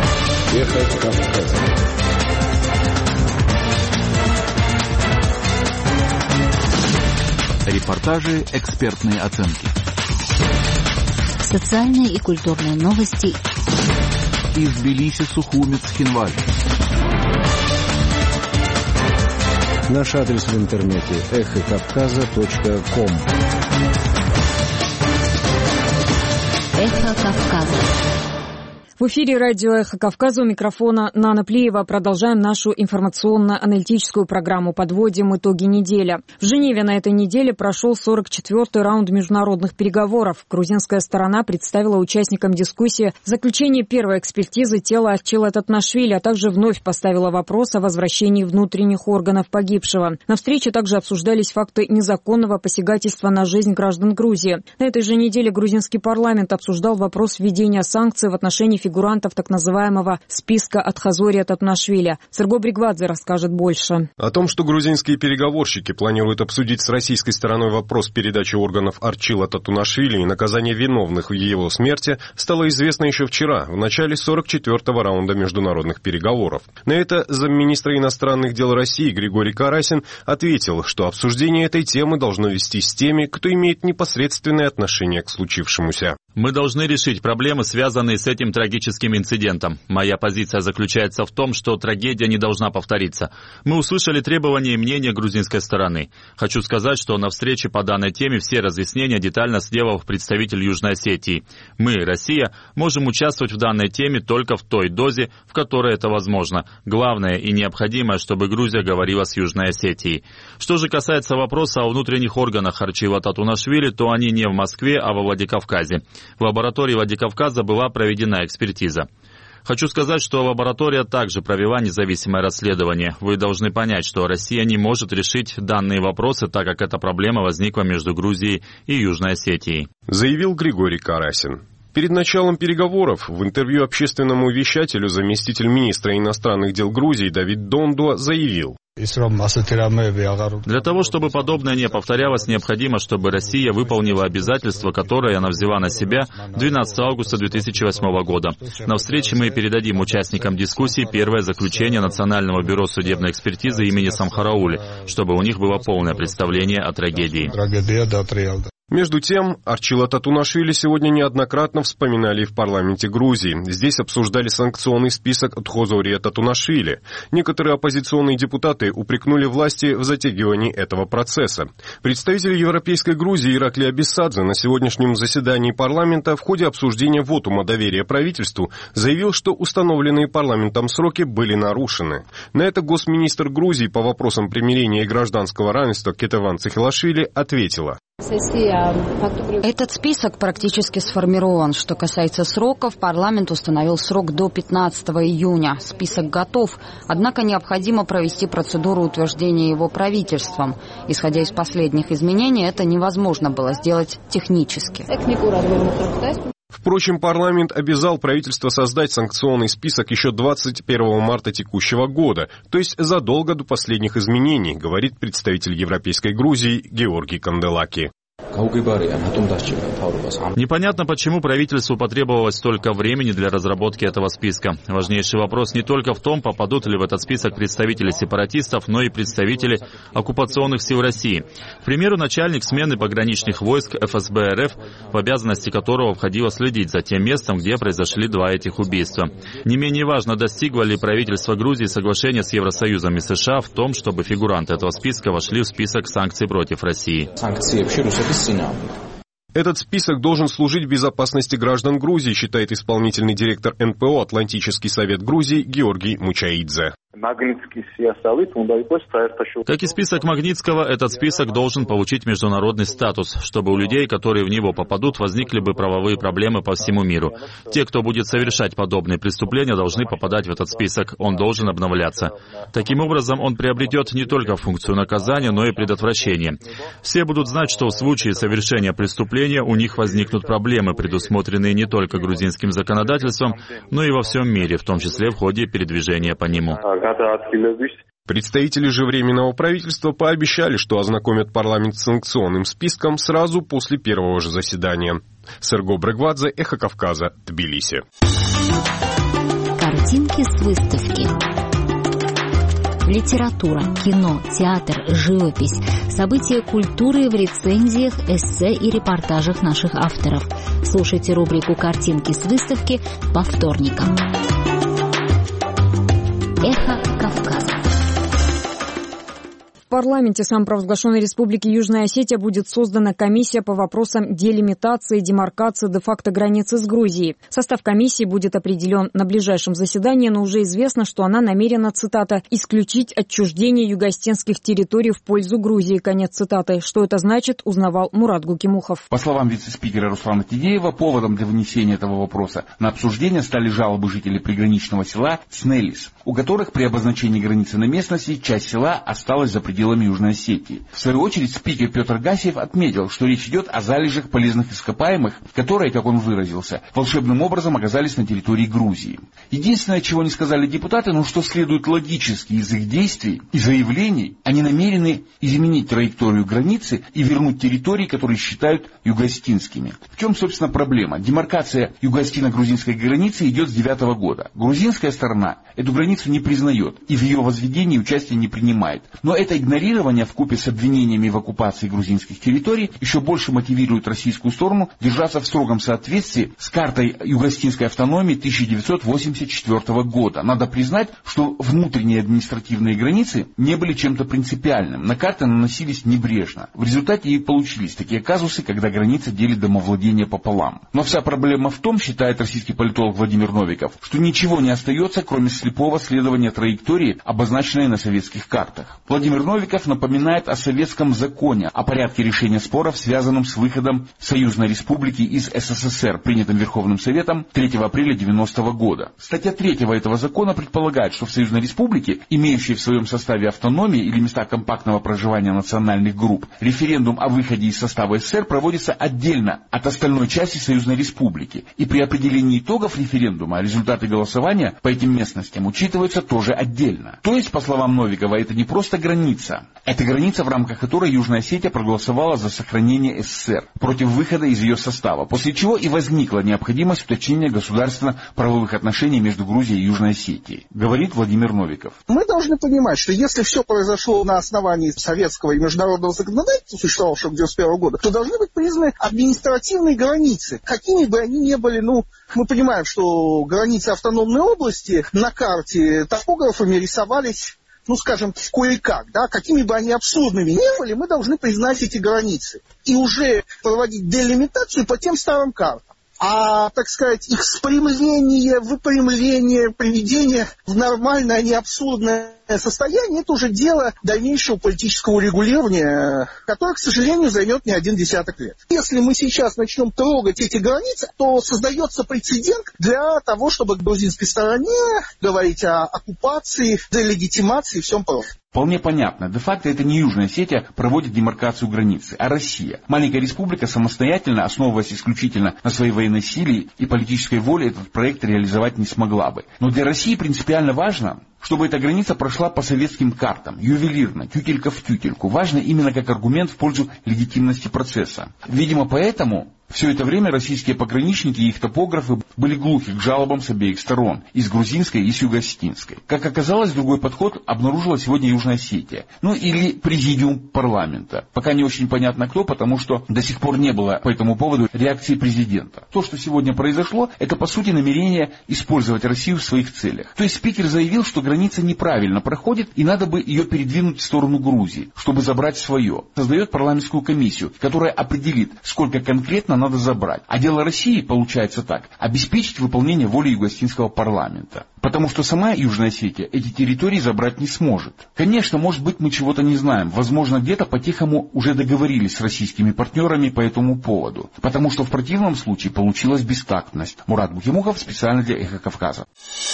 Репортажи, экспертные оценки. Социальные и культурные новости. Из Тбилиси, Сухуми, Цхинвали. Наш адрес в интернете эхо кавказа точка ком. Эхо Кавказа. В эфире радио «Эхо Кавказа», у микрофона Нана Плиева. Продолжаем нашу информационно-аналитическую программу. Подводим итоги недели. В Женеве на этой неделе прошел сорок четвёртый раунд международных переговоров. Грузинская сторона представила участникам дискуссии заключение первой экспертизы тела Арчила Татнашвили, а также вновь поставила вопрос о возвращении внутренних органов погибшего. На встрече также обсуждались факты незаконного посягательства на жизнь граждан Грузии. На этой же неделе грузинский парламент обсуждал вопрос введения санкций в отношении фигурантов так называемого списка от Хазория Татунашвили. Серго Бригвадзе расскажет больше. О том, что грузинские переговорщики планируют обсудить с российской стороной вопрос передачи органов Арчила Татунашвили и наказания виновных в его смерти, стало известно еще вчера, в начале сорок четвёртого раунда международных переговоров. На это замминистра иностранных дел России Григорий Карасин ответил, что обсуждение этой темы должно вестись с теми, кто имеет непосредственное отношение к случившемуся. Мы должны решить проблемы, связанные с этим трагическим инцидентом. Моя позиция заключается в том, что трагедия не должна повториться. Мы услышали требования и мнения грузинской стороны. Хочу сказать, что на встрече по данной теме все разъяснения детально сделал представитель Южной Осетии. Мы, Россия, можем участвовать в данной теме только в той дозе, в которой это возможно. Главное и необходимое, чтобы Грузия говорила с Южной Осетией. Что же касается вопроса о внутренних органах Арчила Татунашвили, то они не в Москве, а во Владикавказе. В лаборатории Владикавказа была проведена экспертиза. Хочу сказать, что лаборатория также провела независимое расследование. Вы должны понять, что Россия не может решить данные вопросы, так как эта проблема возникла между Грузией и Южной Осетией. Заявил Григорий Карасин. Перед началом переговоров в интервью общественному вещателю заместитель министра иностранных дел Грузии Давид Дондуа заявил: для того, чтобы подобное не повторялось, необходимо, чтобы Россия выполнила обязательства, которые она взяла на себя двенадцатого августа две тысячи восьмого года. На встрече мы передадим участникам дискуссии первое заключение Национального бюро судебной экспертизы имени Самхараули, чтобы у них было полное представление о трагедии. Между тем, Арчила Татунашвили сегодня неоднократно вспоминали в парламенте Грузии. Здесь обсуждали санкционный список от Хозория Татунашвили. Некоторые оппозиционные депутаты упрекнули власти в затягивании этого процесса. Представитель Европейской Грузии Ираклий Абиссадзе на сегодняшнем заседании парламента в ходе обсуждения вотума доверия правительству заявил, что установленные парламентом сроки были нарушены. На это госминистр Грузии по вопросам примирения и гражданского равенства Кетеван Цехилашвили ответила: этот список практически сформирован. Что касается сроков, парламент установил срок до пятнадцатого июня. Список готов, однако необходимо провести процедуру утверждения его правительством. Исходя из последних изменений, это невозможно было сделать технически. Впрочем, парламент обязал правительство создать санкционный список еще двадцать первого марта текущего года, то есть задолго до последних изменений, говорит представитель Европейской Грузии Георгий Канделаки. Непонятно, почему правительству потребовалось столько времени для разработки этого списка. Важнейший вопрос не только в том, попадут ли в этот список представители сепаратистов, но и представители оккупационных сил России. К примеру, начальник смены пограничных войск эф эс бэ эр эф, в обязанности которого входило следить за тем местом, где произошли два этих убийства. Не менее важно, достигло ли правительство Грузии соглашения с Евросоюзом и США в том, чтобы фигуранты этого списка вошли в список санкций против России. Этот список должен служить безопасности граждан Грузии, считает исполнительный директор эн пэ о «Атлантический совет Грузии» Георгий Мучаидзе. Как и список Магнитского, этот список должен получить международный статус, чтобы у людей, которые в него попадут, возникли бы правовые проблемы по всему миру. Те, кто будет совершать подобные преступления, должны попадать в этот список, он должен обновляться. Таким образом, он приобретет не только функцию наказания, но и предотвращения. Все будут знать, что в случае совершения преступления у них возникнут проблемы, предусмотренные не только грузинским законодательством, но и во всем мире, в том числе в ходе передвижения по нему. Представители же Временного правительства пообещали, что ознакомят парламент с санкционным списком сразу после первого же заседания. Серго Бригвадзе, Эхо Кавказа, Тбилиси. Картинки с выставки. Литература, кино, театр, живопись, события культуры в рецензиях, эссе и репортажах наших авторов. Слушайте рубрику «Картинки с выставки» по вторникам. Эхо Кавказа. В парламенте самопровозглашенной Республики Южная Осетия будет создана комиссия по вопросам делимитации, демаркации де-факто границы с Грузией. Состав комиссии будет определен на ближайшем заседании, но уже известно, что она намерена, цитата, «исключить отчуждение югоосетинских территорий в пользу Грузии». Конец цитаты. Что это значит, узнавал Мурат Гукимухов. По словам вице-спикера Руслана Тидеева, поводом для внесения этого вопроса на обсуждение стали жалобы жителей приграничного села Снелис, у которых при обозначении границы на местности часть села осталась за пределами пределами Южной Осетии. В свою очередь, спикер Петр Гасиев отметил, что речь идет о залежах полезных ископаемых, которые, как он выразился, волшебным образом оказались на территории Грузии. Единственное, чего не сказали депутаты, ну что следует логически из их действий и заявлений, они намерены изменить траекторию границы и вернуть территории, которые считают юго-осетинскими. В чем, собственно, проблема? Демаркация юго-осетино-грузинской границы идет с девятого года. Грузинская сторона эту границу не признает и в ее возведении участие не принимает. Но это игнорирование вкупе с обвинениями в оккупации грузинских территорий еще больше мотивирует российскую сторону держаться в строгом соответствии с картой юго-осетинской автономии тысяча девятьсот восемьдесят четвёртого года. Надо признать, что внутренние административные границы не были чем-то принципиальным. На карты наносились небрежно. В результате и получились такие казусы, когда граница делит домовладение пополам. Но вся проблема в том, считает российский политолог Владимир Новиков, что ничего не остается, кроме слепого следования траектории, обозначенной на советских картах. Владимир Новиков напоминает о советском законе о порядке решения споров, связанном с выходом Союзной Республики из СССР, принятым Верховным Советом третьего апреля девяностого года. Статья третьего этого закона предполагает, что в Союзной Республике, имеющей в своем составе автономии или места компактного проживания национальных групп, референдум о выходе из состава СССР проводится отдельно от остальной части Союзной Республики. И при определении итогов референдума результаты голосования по этим местностям учитываются тоже отдельно. То есть, по словам Новикова, это не просто граница. Это граница, в рамках которой Южная Осетия проголосовала за сохранение СССР против выхода из ее состава, после чего и возникла необходимость уточнения государственно-правовых отношений между Грузией и Южной Осетией, говорит Владимир Новиков. Мы должны понимать, что если все произошло на основании советского и международного законодательства, существовавшего к девяносто первому году, то должны быть признаны административные границы. Какими бы они ни были, ну, мы понимаем, что границы автономной области на карте топографами рисовались, ну, скажем, кое-как, да, какими бы они абсурдными ни были, мы должны признать эти границы и уже проводить делимитацию по тем старым картам. А, так сказать, их спрямление, выпрямление, приведение в нормальное, а не абсурдное состояние, это уже дело дальнейшего политического регулирования, которое, к сожалению, займет не один десяток лет. Если мы сейчас начнем трогать эти границы, то создается прецедент для того, чтобы к грузинской стороне говорить о оккупации, делегитимации и всем прочем. Вполне понятно. Де-факто это не Южная Осетия проводит демаркацию границы, а Россия. Маленькая республика самостоятельно, основываясь исключительно на своей военной силе и политической воле, этот проект реализовать не смогла бы. Но для России принципиально важно, чтобы эта граница прошла по советским картам, ювелирно, тютелька в тютельку. Важно именно как аргумент в пользу легитимности процесса. Видимо, поэтому все это время российские пограничники и их топографы были глухи к жалобам с обеих сторон, и с грузинской, и с юго-осетинской. Как оказалось, другой подход обнаружила сегодня Южная Осетия. Ну или президиум парламента. Пока не очень понятно кто, потому что до сих пор не было по этому поводу реакции президента. То, что сегодня произошло, это по сути намерение использовать Россию в своих целях. То есть спикер заявил, что граница неправильно проходит, и надо бы ее передвинуть в сторону Грузии, чтобы забрать свое. Создает парламентскую комиссию, которая определит, сколько конкретно надо забрать. А дело России, получается так, обеспечить выполнение воли юго-осетинского парламента. Потому что сама Южная Осетия эти территории забрать не сможет. Конечно, может быть, мы чего-то не знаем. Возможно, где-то по-тихому уже договорились с российскими партнерами по этому поводу. Потому что в противном случае получилась бестактность. Мурат Бухимухов, специально для «Эхо Кавказа».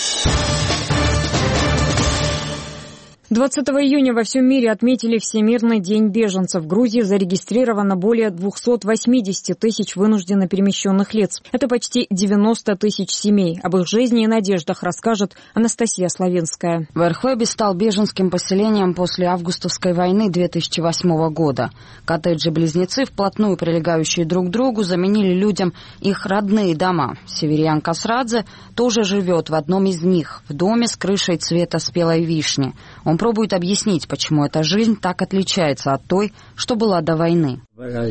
двадцатого июня во всем мире отметили Всемирный день беженцев. В Грузии зарегистрировано более двухсот восьмидесяти тысяч вынужденно перемещенных лиц. Это почти девяносто тысяч семей. Об их жизни и надеждах расскажет Анастасия Славинская. Верхвеби стал беженским поселением после августовской войны две тысячи восьмого года. Коттеджи-близнецы, вплотную прилегающие друг к другу, заменили людям их родные дома. Северян Касрадзе тоже живет в одном из них, в доме с крышей цвета спелой вишни. Он пробует объяснить, почему эта жизнь так отличается от той, что была до войны.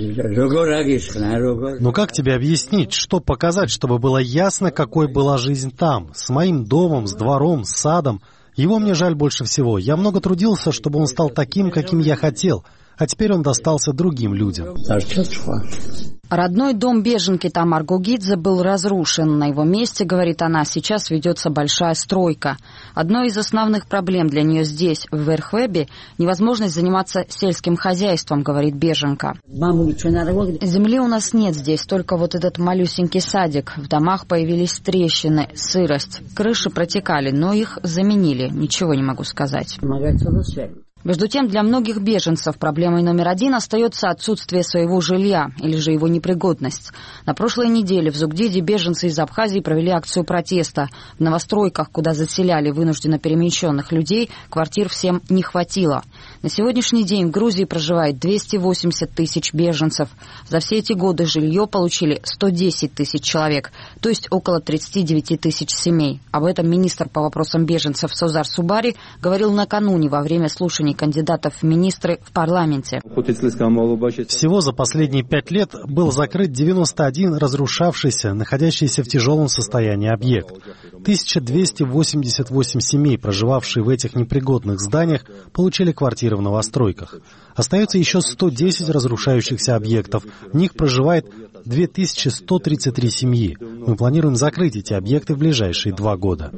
Но как тебе объяснить, что показать, чтобы было ясно, какой была жизнь там, с моим домом, с двором, с садом? Его мне жаль больше всего. Я много трудился, чтобы он стал таким, каким я хотел, а теперь он достался другим людям. Родной дом беженки Тамар Гугидзе был разрушен. На его месте, говорит она, сейчас ведется большая стройка. Одной из основных проблем для нее здесь, в Верхвебе, невозможность заниматься сельским хозяйством, говорит беженка. Земли у нас нет здесь, только вот этот малюсенький садик. В домах появились трещины, сырость. Крыши протекали, но их заменили. Ничего не могу сказать. Между тем, для многих беженцев проблемой номер один остается отсутствие своего жилья или же его непригодность. На прошлой неделе в Зугдиде беженцы из Абхазии провели акцию протеста. В новостройках, куда заселяли вынужденно перемещенных людей, квартир всем не хватило. На сегодняшний день в Грузии проживает двести восемьдесят тысяч беженцев. За все эти годы жилье получили сто десять тысяч человек, то есть около тридцать девять тысяч семей. Об этом министр по вопросам беженцев Созар Субари говорил накануне во время слушаний кандидатов в министры в парламенте. Всего за последние пять лет был закрыт девяносто один разрушавшийся, находящийся в тяжелом состоянии объект. тысяча двести восемьдесят восемь семей, проживавшие в этих непригодных зданиях, получили квартиры в новостройках. Остается еще сто десять разрушающихся объектов. В них проживает две тысячи сто тридцать три семьи. Мы планируем закрыть эти объекты в ближайшие два года.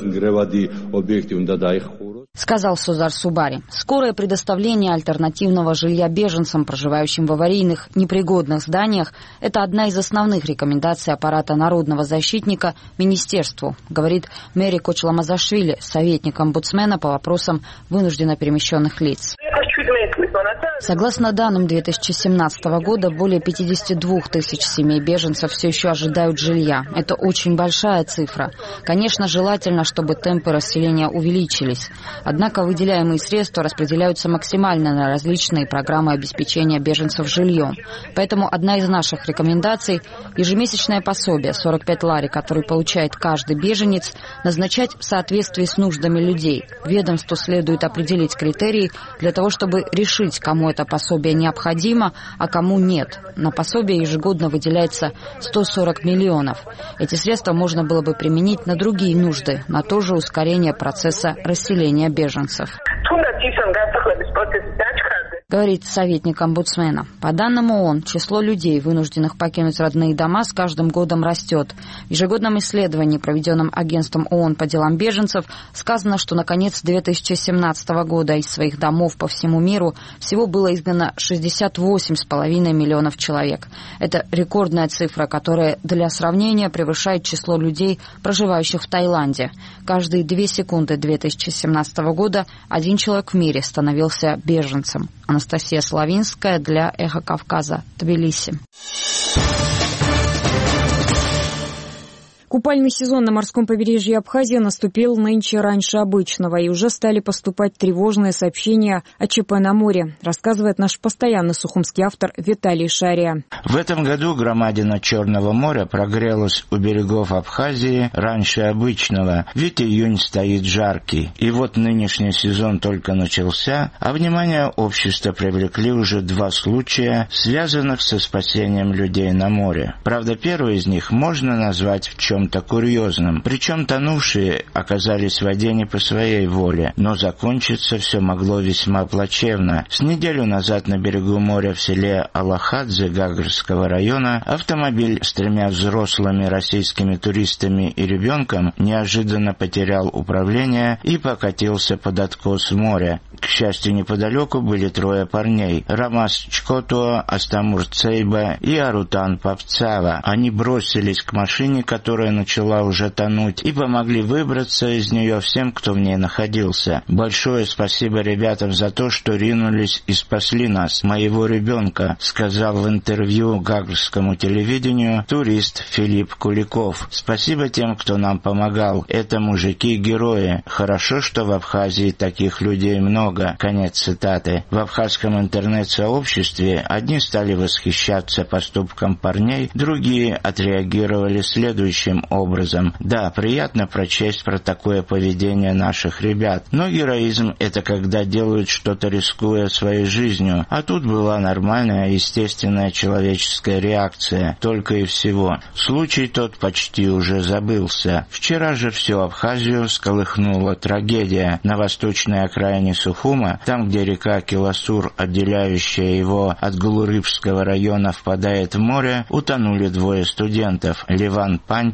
Сказал Созар Субари. Скорое предоставление альтернативного жилья беженцам, проживающим в аварийных, непригодных зданиях, это одна из основных рекомендаций аппарата народного защитника министерству, говорит Мэри Кочламазашвили, советник омбудсмена по вопросам вынужденно перемещенных лиц. Согласно данным две тысячи семнадцатого года, более пятьдесят два тысяч семей беженцев все еще ожидают жилья. Это очень большая цифра. Конечно, желательно, чтобы темпы расселения увеличились. Однако выделяемые средства распределяются максимально на различные программы обеспечения беженцев жильем. Поэтому одна из наших рекомендаций – ежемесячное пособие сорок пять лари, который получает каждый беженец, назначать в соответствии с нуждами людей. Ведомству следует определить критерии для того, чтобы решить, кому это пособие необходимо, а кому нет. На пособие ежегодно выделяется сто сорок миллионов. Эти средства можно было бы применить на другие нужды, на то же ускорение процесса расселения беженцев. Говорит советник омбудсмена. По данным ООН, число людей, вынужденных покинуть родные дома, с каждым годом растет. В ежегодном исследовании, проведенном агентством ООН по делам беженцев, сказано, что на конец две тысячи семнадцатого года из своих домов по всему миру всего было изгнано шестьдесят восемь с половиной миллионов человек. Это рекордная цифра, которая для сравнения превышает число людей, проживающих в Таиланде. Каждые две секунды две тысячи семнадцатого года один человек в мире становился беженцем. Анастасия Славинская для «Эхо Кавказа», Тбилиси. Купальный сезон на морском побережье Абхазии наступил нынче раньше обычного, и уже стали поступать тревожные сообщения о ЧП на море, рассказывает наш постоянный сухумский автор Виталий Шария. В этом году громадина Черного моря прогрелась у берегов Абхазии раньше обычного, ведь июнь стоит жаркий. И вот нынешний сезон только начался, а внимание общества привлекли уже два случая, связанных со спасением людей на море. Правда, первый из них можно назвать в чем то курьезным. Причем тонувшие оказались в воде не по своей воле, но закончиться все могло весьма плачевно. С неделю назад на берегу моря в селе Алахадзе Гагарского района автомобиль с тремя взрослыми российскими туристами и ребенком неожиданно потерял управление и покатился под откос моря. К счастью, неподалеку были трое парней – Рамас Чкотуа, Астамур Цейба и Арутан Папцава. Они бросились к машине, которая начала уже тонуть, и помогли выбраться из нее всем, кто в ней находился. Большое спасибо ребятам за то, что ринулись и спасли нас, моего ребенка, сказал в интервью гагарскому телевидению турист Филипп Куликов. Спасибо тем, кто нам помогал. Это мужики-герои. Хорошо, что в Абхазии таких людей много. Конец цитаты. В абхазском интернет-сообществе одни стали восхищаться поступком парней, другие отреагировали следующим образом. Да, приятно прочесть про такое поведение наших ребят, но героизм — это когда делают что-то, рискуя своей жизнью, а тут была нормальная, естественная человеческая реакция, только и всего. Случай тот почти уже забылся. Вчера же всю Абхазию всколыхнула трагедия. На восточной окраине Сухума, там, где река Киласур, отделяющая его от Глурыбского района, впадает в море, утонули двое студентов — Леван Панти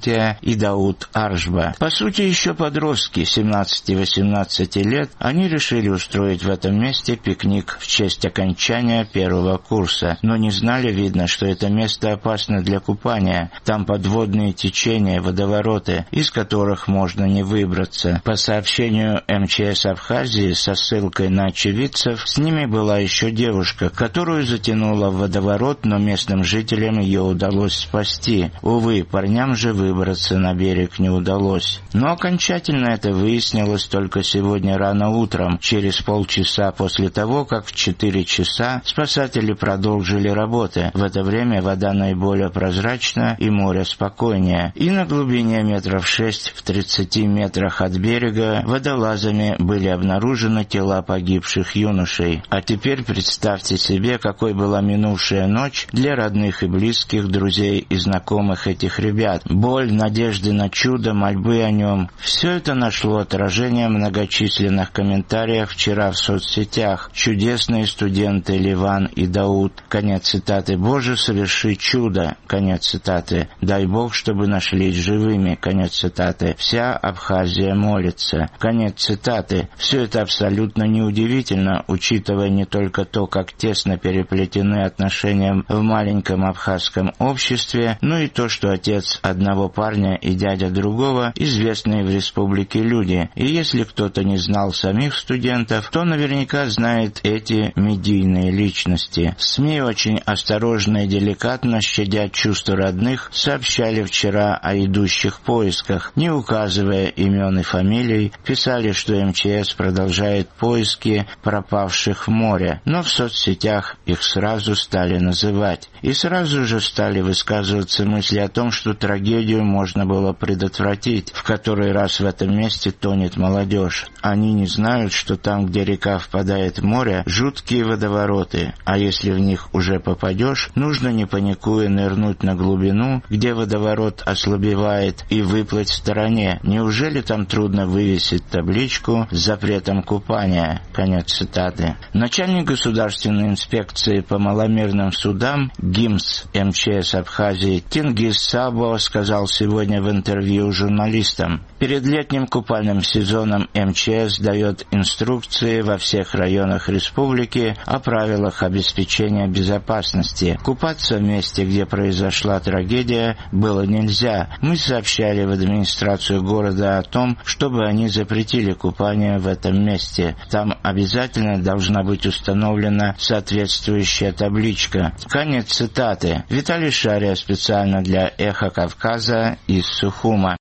Бекия и Дауд Аршба. По сути, еще подростки, семнадцати-восемнадцати лет, они решили устроить в этом месте пикник в честь окончания первого курса, но не знали, видно, что это место опасно для купания. Там подводные течения, водовороты, из которых можно не выбраться. По сообщению эм че эс Абхазии со ссылкой на очевидцев, с ними была еще девушка, которую затянуло в водоворот, но местным жителям ее удалось спасти. Увы, парням же выбраться на берег не удалось. Но окончательно это выяснилось только сегодня рано утром, через полчаса после того, как в четыре часа спасатели продолжили работы. В это время вода наиболее прозрачна и море спокойнее. И на глубине метров шесть в тридцати метрах от берега водолазами были обнаружены тела погибших юношей. А теперь представьте себе, какой была минувшая ночь для родных и близких, друзей и знакомых этих ребят. Боль, надежды на чудо, мольбы о нем – все это нашло отражение в многочисленных комментариях вчера в соцсетях. Чудесные студенты Ливан и Дауд. Конец цитаты. «Боже, соверши чудо». Конец цитаты. «Дай Бог, чтобы нашлись живыми». Конец цитаты. «Вся Абхазия молится». Конец цитаты. Все это абсолютно неудивительно, учитывая не только то, как тесно переплетены отношения в маленьком абхазском обществе, но и то, что отец одного парня и дядя другого известные в республике люди. И если кто-то не знал самих студентов, то наверняка знает эти медийные личности. СМИ очень осторожно и деликатно, щадя чувства родных, сообщали вчера о идущих поисках, не указывая имен и фамилий, писали, что эм че эс продолжает поиски пропавших в море, но в соцсетях их сразу стали называть. И сразу же стали высказываться мысли о том, что трагедию можно было предотвратить. В который раз в этом месте тонет молодежь. Они не знают, что там, где река впадает в море, жуткие водовороты, а если в них уже попадешь, нужно не паникуя нырнуть на глубину, где водоворот ослабевает, и выплыть в стороне. Неужели там трудно вывесить табличку с запретом купания? Конец цитаты. Начальник государственной инспекции по маломерным судам ГИМС эм че эс Абхазии Тенгиз Сабо сказал сегодня в интервью журналистам: перед летним купальным сезоном эм че эс дает инструкции во всех районах республики о правилах обеспечения безопасности. Купаться в месте, где произошла трагедия, было нельзя. Мы сообщали в администрацию города о том, чтобы они запретили купание в этом месте. Там обязательно должна быть установлена соответствующая табличка. Конец цитаты. Виталий Шария специально для «Эхо Кавказа» из Сухума.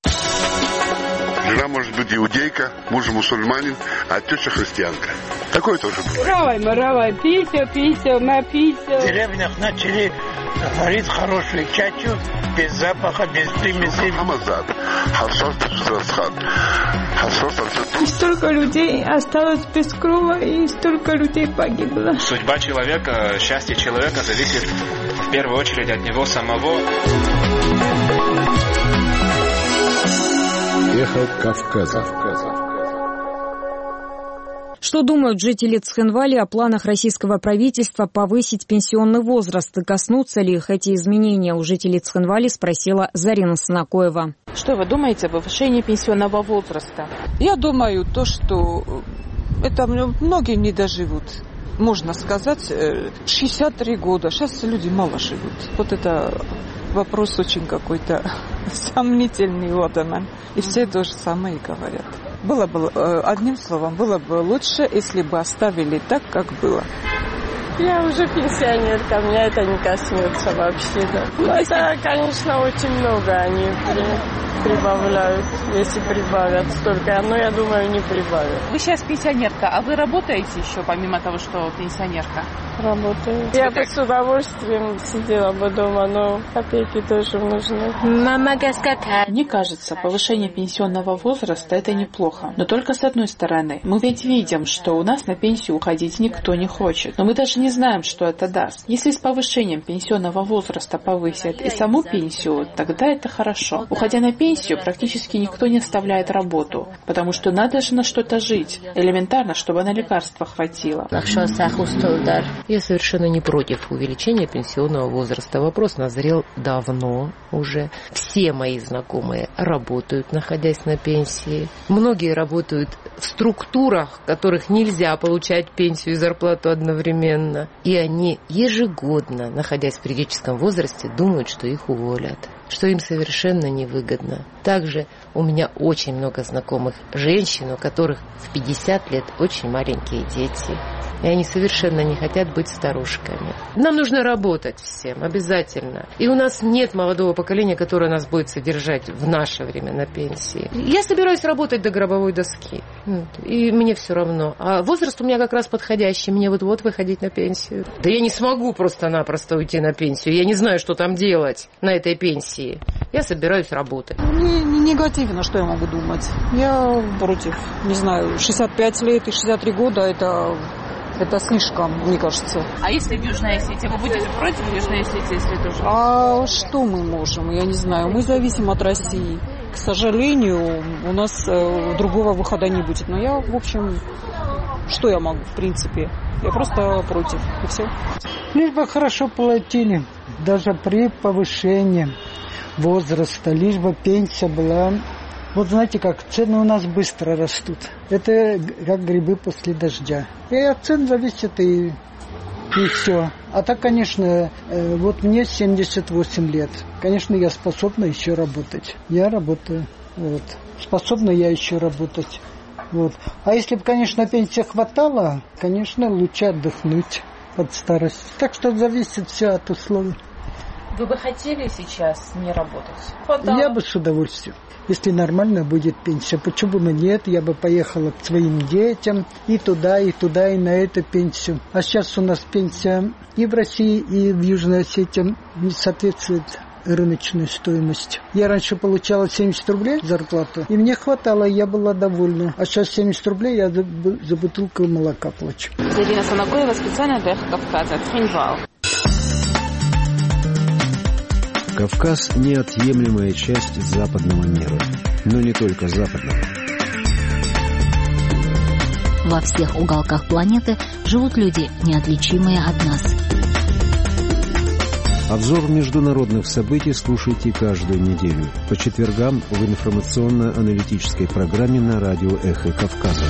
Жена может быть иудейка, муж мусульманин, а теща христианка. Такое тоже бывает. Равай, маравай, пися, пися, напися. В деревнях начали варить хорошую чачу, без запаха, без примесей. И столько людей осталось без крова, и столько людей погибло. Судьба человека, счастье человека зависит в первую очередь от него самого. Эхо Кавказа. Что думают жители Цхинвали о планах российского правительства повысить пенсионный возраст и коснутся ли их эти изменения, у жителей Цхинвали спросила Зарина Санакоева. Что вы думаете о повышении пенсионного возраста? Я думаю, то, что это многие не доживут. Можно сказать, шестьдесят три года. Сейчас люди мало живут. Вот это вопрос очень какой-то сомнительный. Вот она. И все то же самое говорят. Было бы, одним словом, было бы лучше, если бы оставили так, как было. Я уже пенсионерка, меня это не коснется вообще. Да. Ну, это, конечно, очень много они прибавляют, если прибавят столько. Но я думаю, не прибавят. Вы сейчас пенсионерка, а вы работаете еще, помимо того, что пенсионерка? Работаю. Я бы с удовольствием сидела бы дома, но копейки тоже нужны. Мне кажется, повышение пенсионного возраста – это неплохо. Но только с одной стороны. Мы ведь видим, что у нас на пенсию уходить никто не хочет. Но мы даже не не знаем, что это даст. Если с повышением пенсионного возраста повысят и саму пенсию, тогда это хорошо. Уходя на пенсию, практически никто не оставляет работу, потому что надо же на что-то жить. Элементарно, чтобы на лекарства хватило. Я совершенно не против увеличения пенсионного возраста. Вопрос назрел давно уже. Все мои знакомые работают, находясь на пенсии. Многие работают в структурах, в которых нельзя получать пенсию и зарплату одновременно. И они ежегодно, находясь в критическом возрасте, думают, что их уволят, что им совершенно невыгодно. Также у меня очень много знакомых женщин, у которых в пятьдесят лет очень маленькие дети. И они совершенно не хотят быть старушками. Нам нужно работать всем, обязательно. И у нас нет молодого поколения, которое нас будет содержать в наше время на пенсии. Я собираюсь работать до гробовой доски. И мне все равно. А возраст у меня как раз подходящий. Мне вот-вот выходить на пенсию. Да я не смогу просто-напросто уйти на пенсию. Я не знаю, что там делать на этой пенсии. Я собираюсь работать. Не, не негативно, что я могу думать. Я против. Не знаю, шестьдесят пять лет и шестьдесят три года это... Это слишком, мне кажется. А если в Южной Осетии? Вы будете против Южной Осетии, если тоже? А что мы можем? Я не знаю. Мы зависим от России. К сожалению, у нас э, другого выхода не будет. Но я, в общем, что я могу, в принципе? Я просто против. И все. Лишь бы хорошо платили. Даже при повышении возраста. Лишь бы пенсия была... Вот знаете как, цены у нас быстро растут. Это как грибы после дождя. И от цен зависит и, и все. А так, конечно, вот мне семьдесят восемь лет. Конечно, я способна еще работать. Я работаю. Вот. Способна я еще работать. Вот. А если бы, конечно, пенсия хватало, конечно, лучше отдохнуть под старость. Так что зависит все от условий. Вы бы хотели сейчас не работать? Хватало. Я бы с удовольствием. Если нормально будет пенсия, почему бы нет? Я бы поехала к своим детям и туда, и туда, и на эту пенсию. А сейчас у нас пенсия и в России, и в Южной Осетии не соответствует рыночной стоимости. Я раньше получала семьдесят рублей зарплату, и мне хватало, я была довольна. А сейчас семьдесят рублей я за, за бутылку молока плачу. Ирина Санакоева, специально для Кавказа. Цхинвал. Кавказ – неотъемлемая часть западного мира, но не только западного. Во всех уголках планеты живут люди, неотличимые от нас. Обзор международных событий слушайте каждую неделю по четвергам в информационно-аналитической программе на радио «Эхо Кавказа».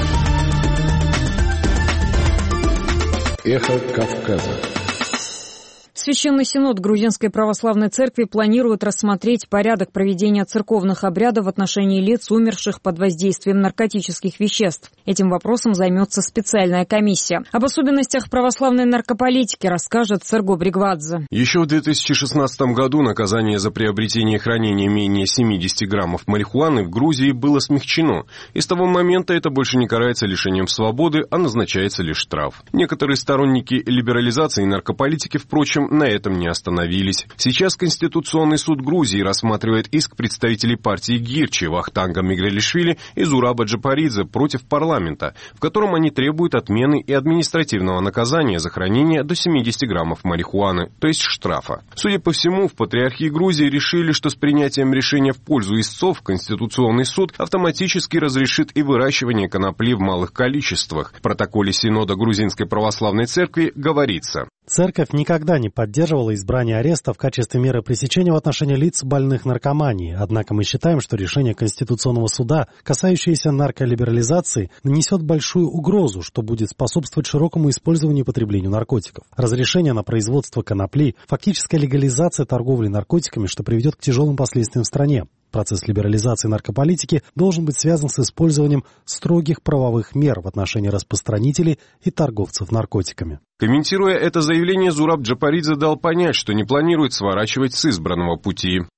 «Эхо Кавказа». Священный Синод Грузинской Православной Церкви планирует рассмотреть порядок проведения церковных обрядов в отношении лиц, умерших под воздействием наркотических веществ. Этим вопросом займется специальная комиссия. Об особенностях православной наркополитики расскажет Серго Бригвадзе. Еще в две тысячи шестнадцатом году наказание за приобретение и хранение менее семидесяти граммов марихуаны в Грузии было смягчено. И с того момента это больше не карается лишением свободы, а назначается лишь штраф. Некоторые сторонники либерализации наркополитики, впрочем, на этом не остановились. Сейчас Конституционный суд Грузии рассматривает иск представителей партии Гирчи Вахтанга Мигрелишвили и Зураба Джапаридзе против парламента, в котором они требуют отмены и административного наказания за хранение до семидесяти граммов марихуаны, то есть штрафа. Судя по всему, в Патриархии Грузии решили, что с принятием решения в пользу истцов Конституционный суд автоматически разрешит и выращивание конопли в малых количествах. В протоколе Синода Грузинской Православной Церкви говорится: Церковь никогда не поддерживала избрание ареста в качестве меры пресечения в отношении лиц, больных наркоманией. Однако мы считаем, что решение Конституционного суда, касающееся нарколиберализации, нанесет большую угрозу, что будет способствовать широкому использованию и потреблению наркотиков. Разрешение на производство конопли, фактическая легализация торговли наркотиками, что приведет к тяжелым последствиям в стране. Процесс либерализации наркополитики должен быть связан с использованием строгих правовых мер в отношении распространителей и торговцев наркотиками. Комментируя это заявление, Зураб Джапаридзе дал понять, что не планирует сворачивать с избранного пути.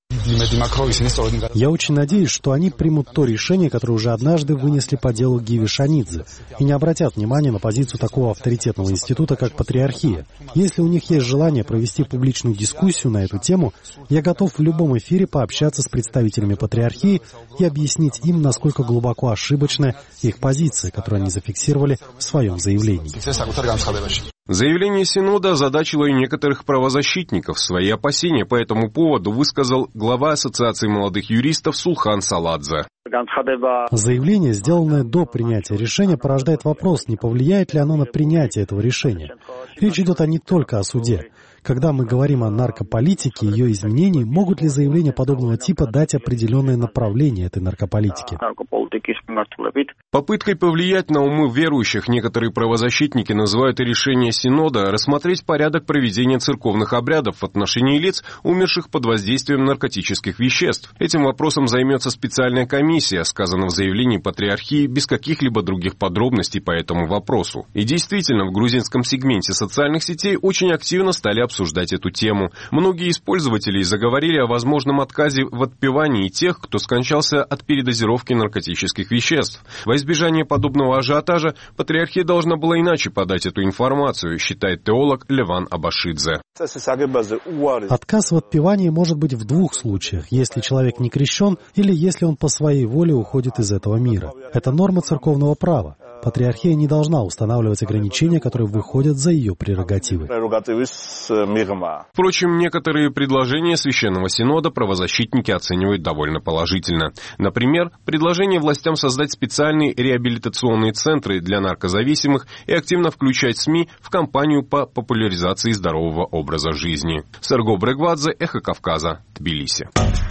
Я очень надеюсь, что они примут то решение, которое уже однажды вынесли по делу Гиви Шанидзе, и не обратят внимания на позицию такого авторитетного института, как Патриархия. Если у них есть желание провести публичную дискуссию на эту тему, я готов в любом эфире пообщаться с представителями Патриархии и объяснить им, насколько глубоко ошибочна их позиция, которую они зафиксировали в своем заявлении. Заявление Синода озадачило и некоторых правозащитников. Свои опасения по этому поводу высказал глава Ассоциации молодых юристов Сулхан Саладзе. Заявление, сделанное до принятия решения, порождает вопрос, не повлияет ли оно на принятие этого решения. Речь идет не только о суде. Когда мы говорим о наркополитике и ее изменении, могут ли заявления подобного типа дать определенное направление этой наркополитики? Попыткой повлиять на умы верующих некоторые правозащитники называют и решение Синода рассмотреть порядок проведения церковных обрядов в отношении лиц, умерших под воздействием наркотических веществ. Этим вопросом займется специальная комиссия, сказано в заявлении Патриархии, без каких-либо других подробностей по этому вопросу. И действительно, в грузинском сегменте социальных сетей очень активно стали обсуждать обсуждать эту тему. Многие из пользователей заговорили о возможном отказе в отпевании тех, кто скончался от передозировки наркотических веществ. Во избежание подобного ажиотажа Патриархия должна была иначе подать эту информацию, считает теолог Леван Абашидзе. Отказ в отпевании может быть в двух случаях: если человек не крещен или если он по своей воле уходит из этого мира. Это норма церковного права. Патриархия не должна устанавливать ограничения, которые выходят за ее прерогативы. Впрочем, некоторые предложения Священного Синода правозащитники оценивают довольно положительно. Например, предложение властям создать специальные реабилитационные центры для наркозависимых и активно включать СМИ в кампанию по популяризации здорового образа жизни. Серго Брегвадзе, Эхо Кавказа, Тбилиси.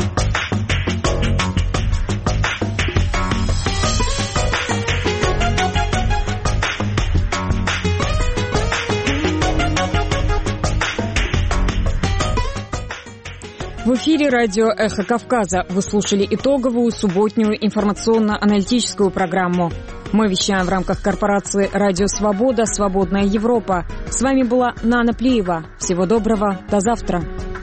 В эфире радио «Эхо Кавказа». Вы слушали итоговую субботнюю информационно-аналитическую программу. Мы вещаем в рамках корпорации «Радио Свобода. Свободная Европа». С вами была Нана Плиева. Всего доброго. До завтра.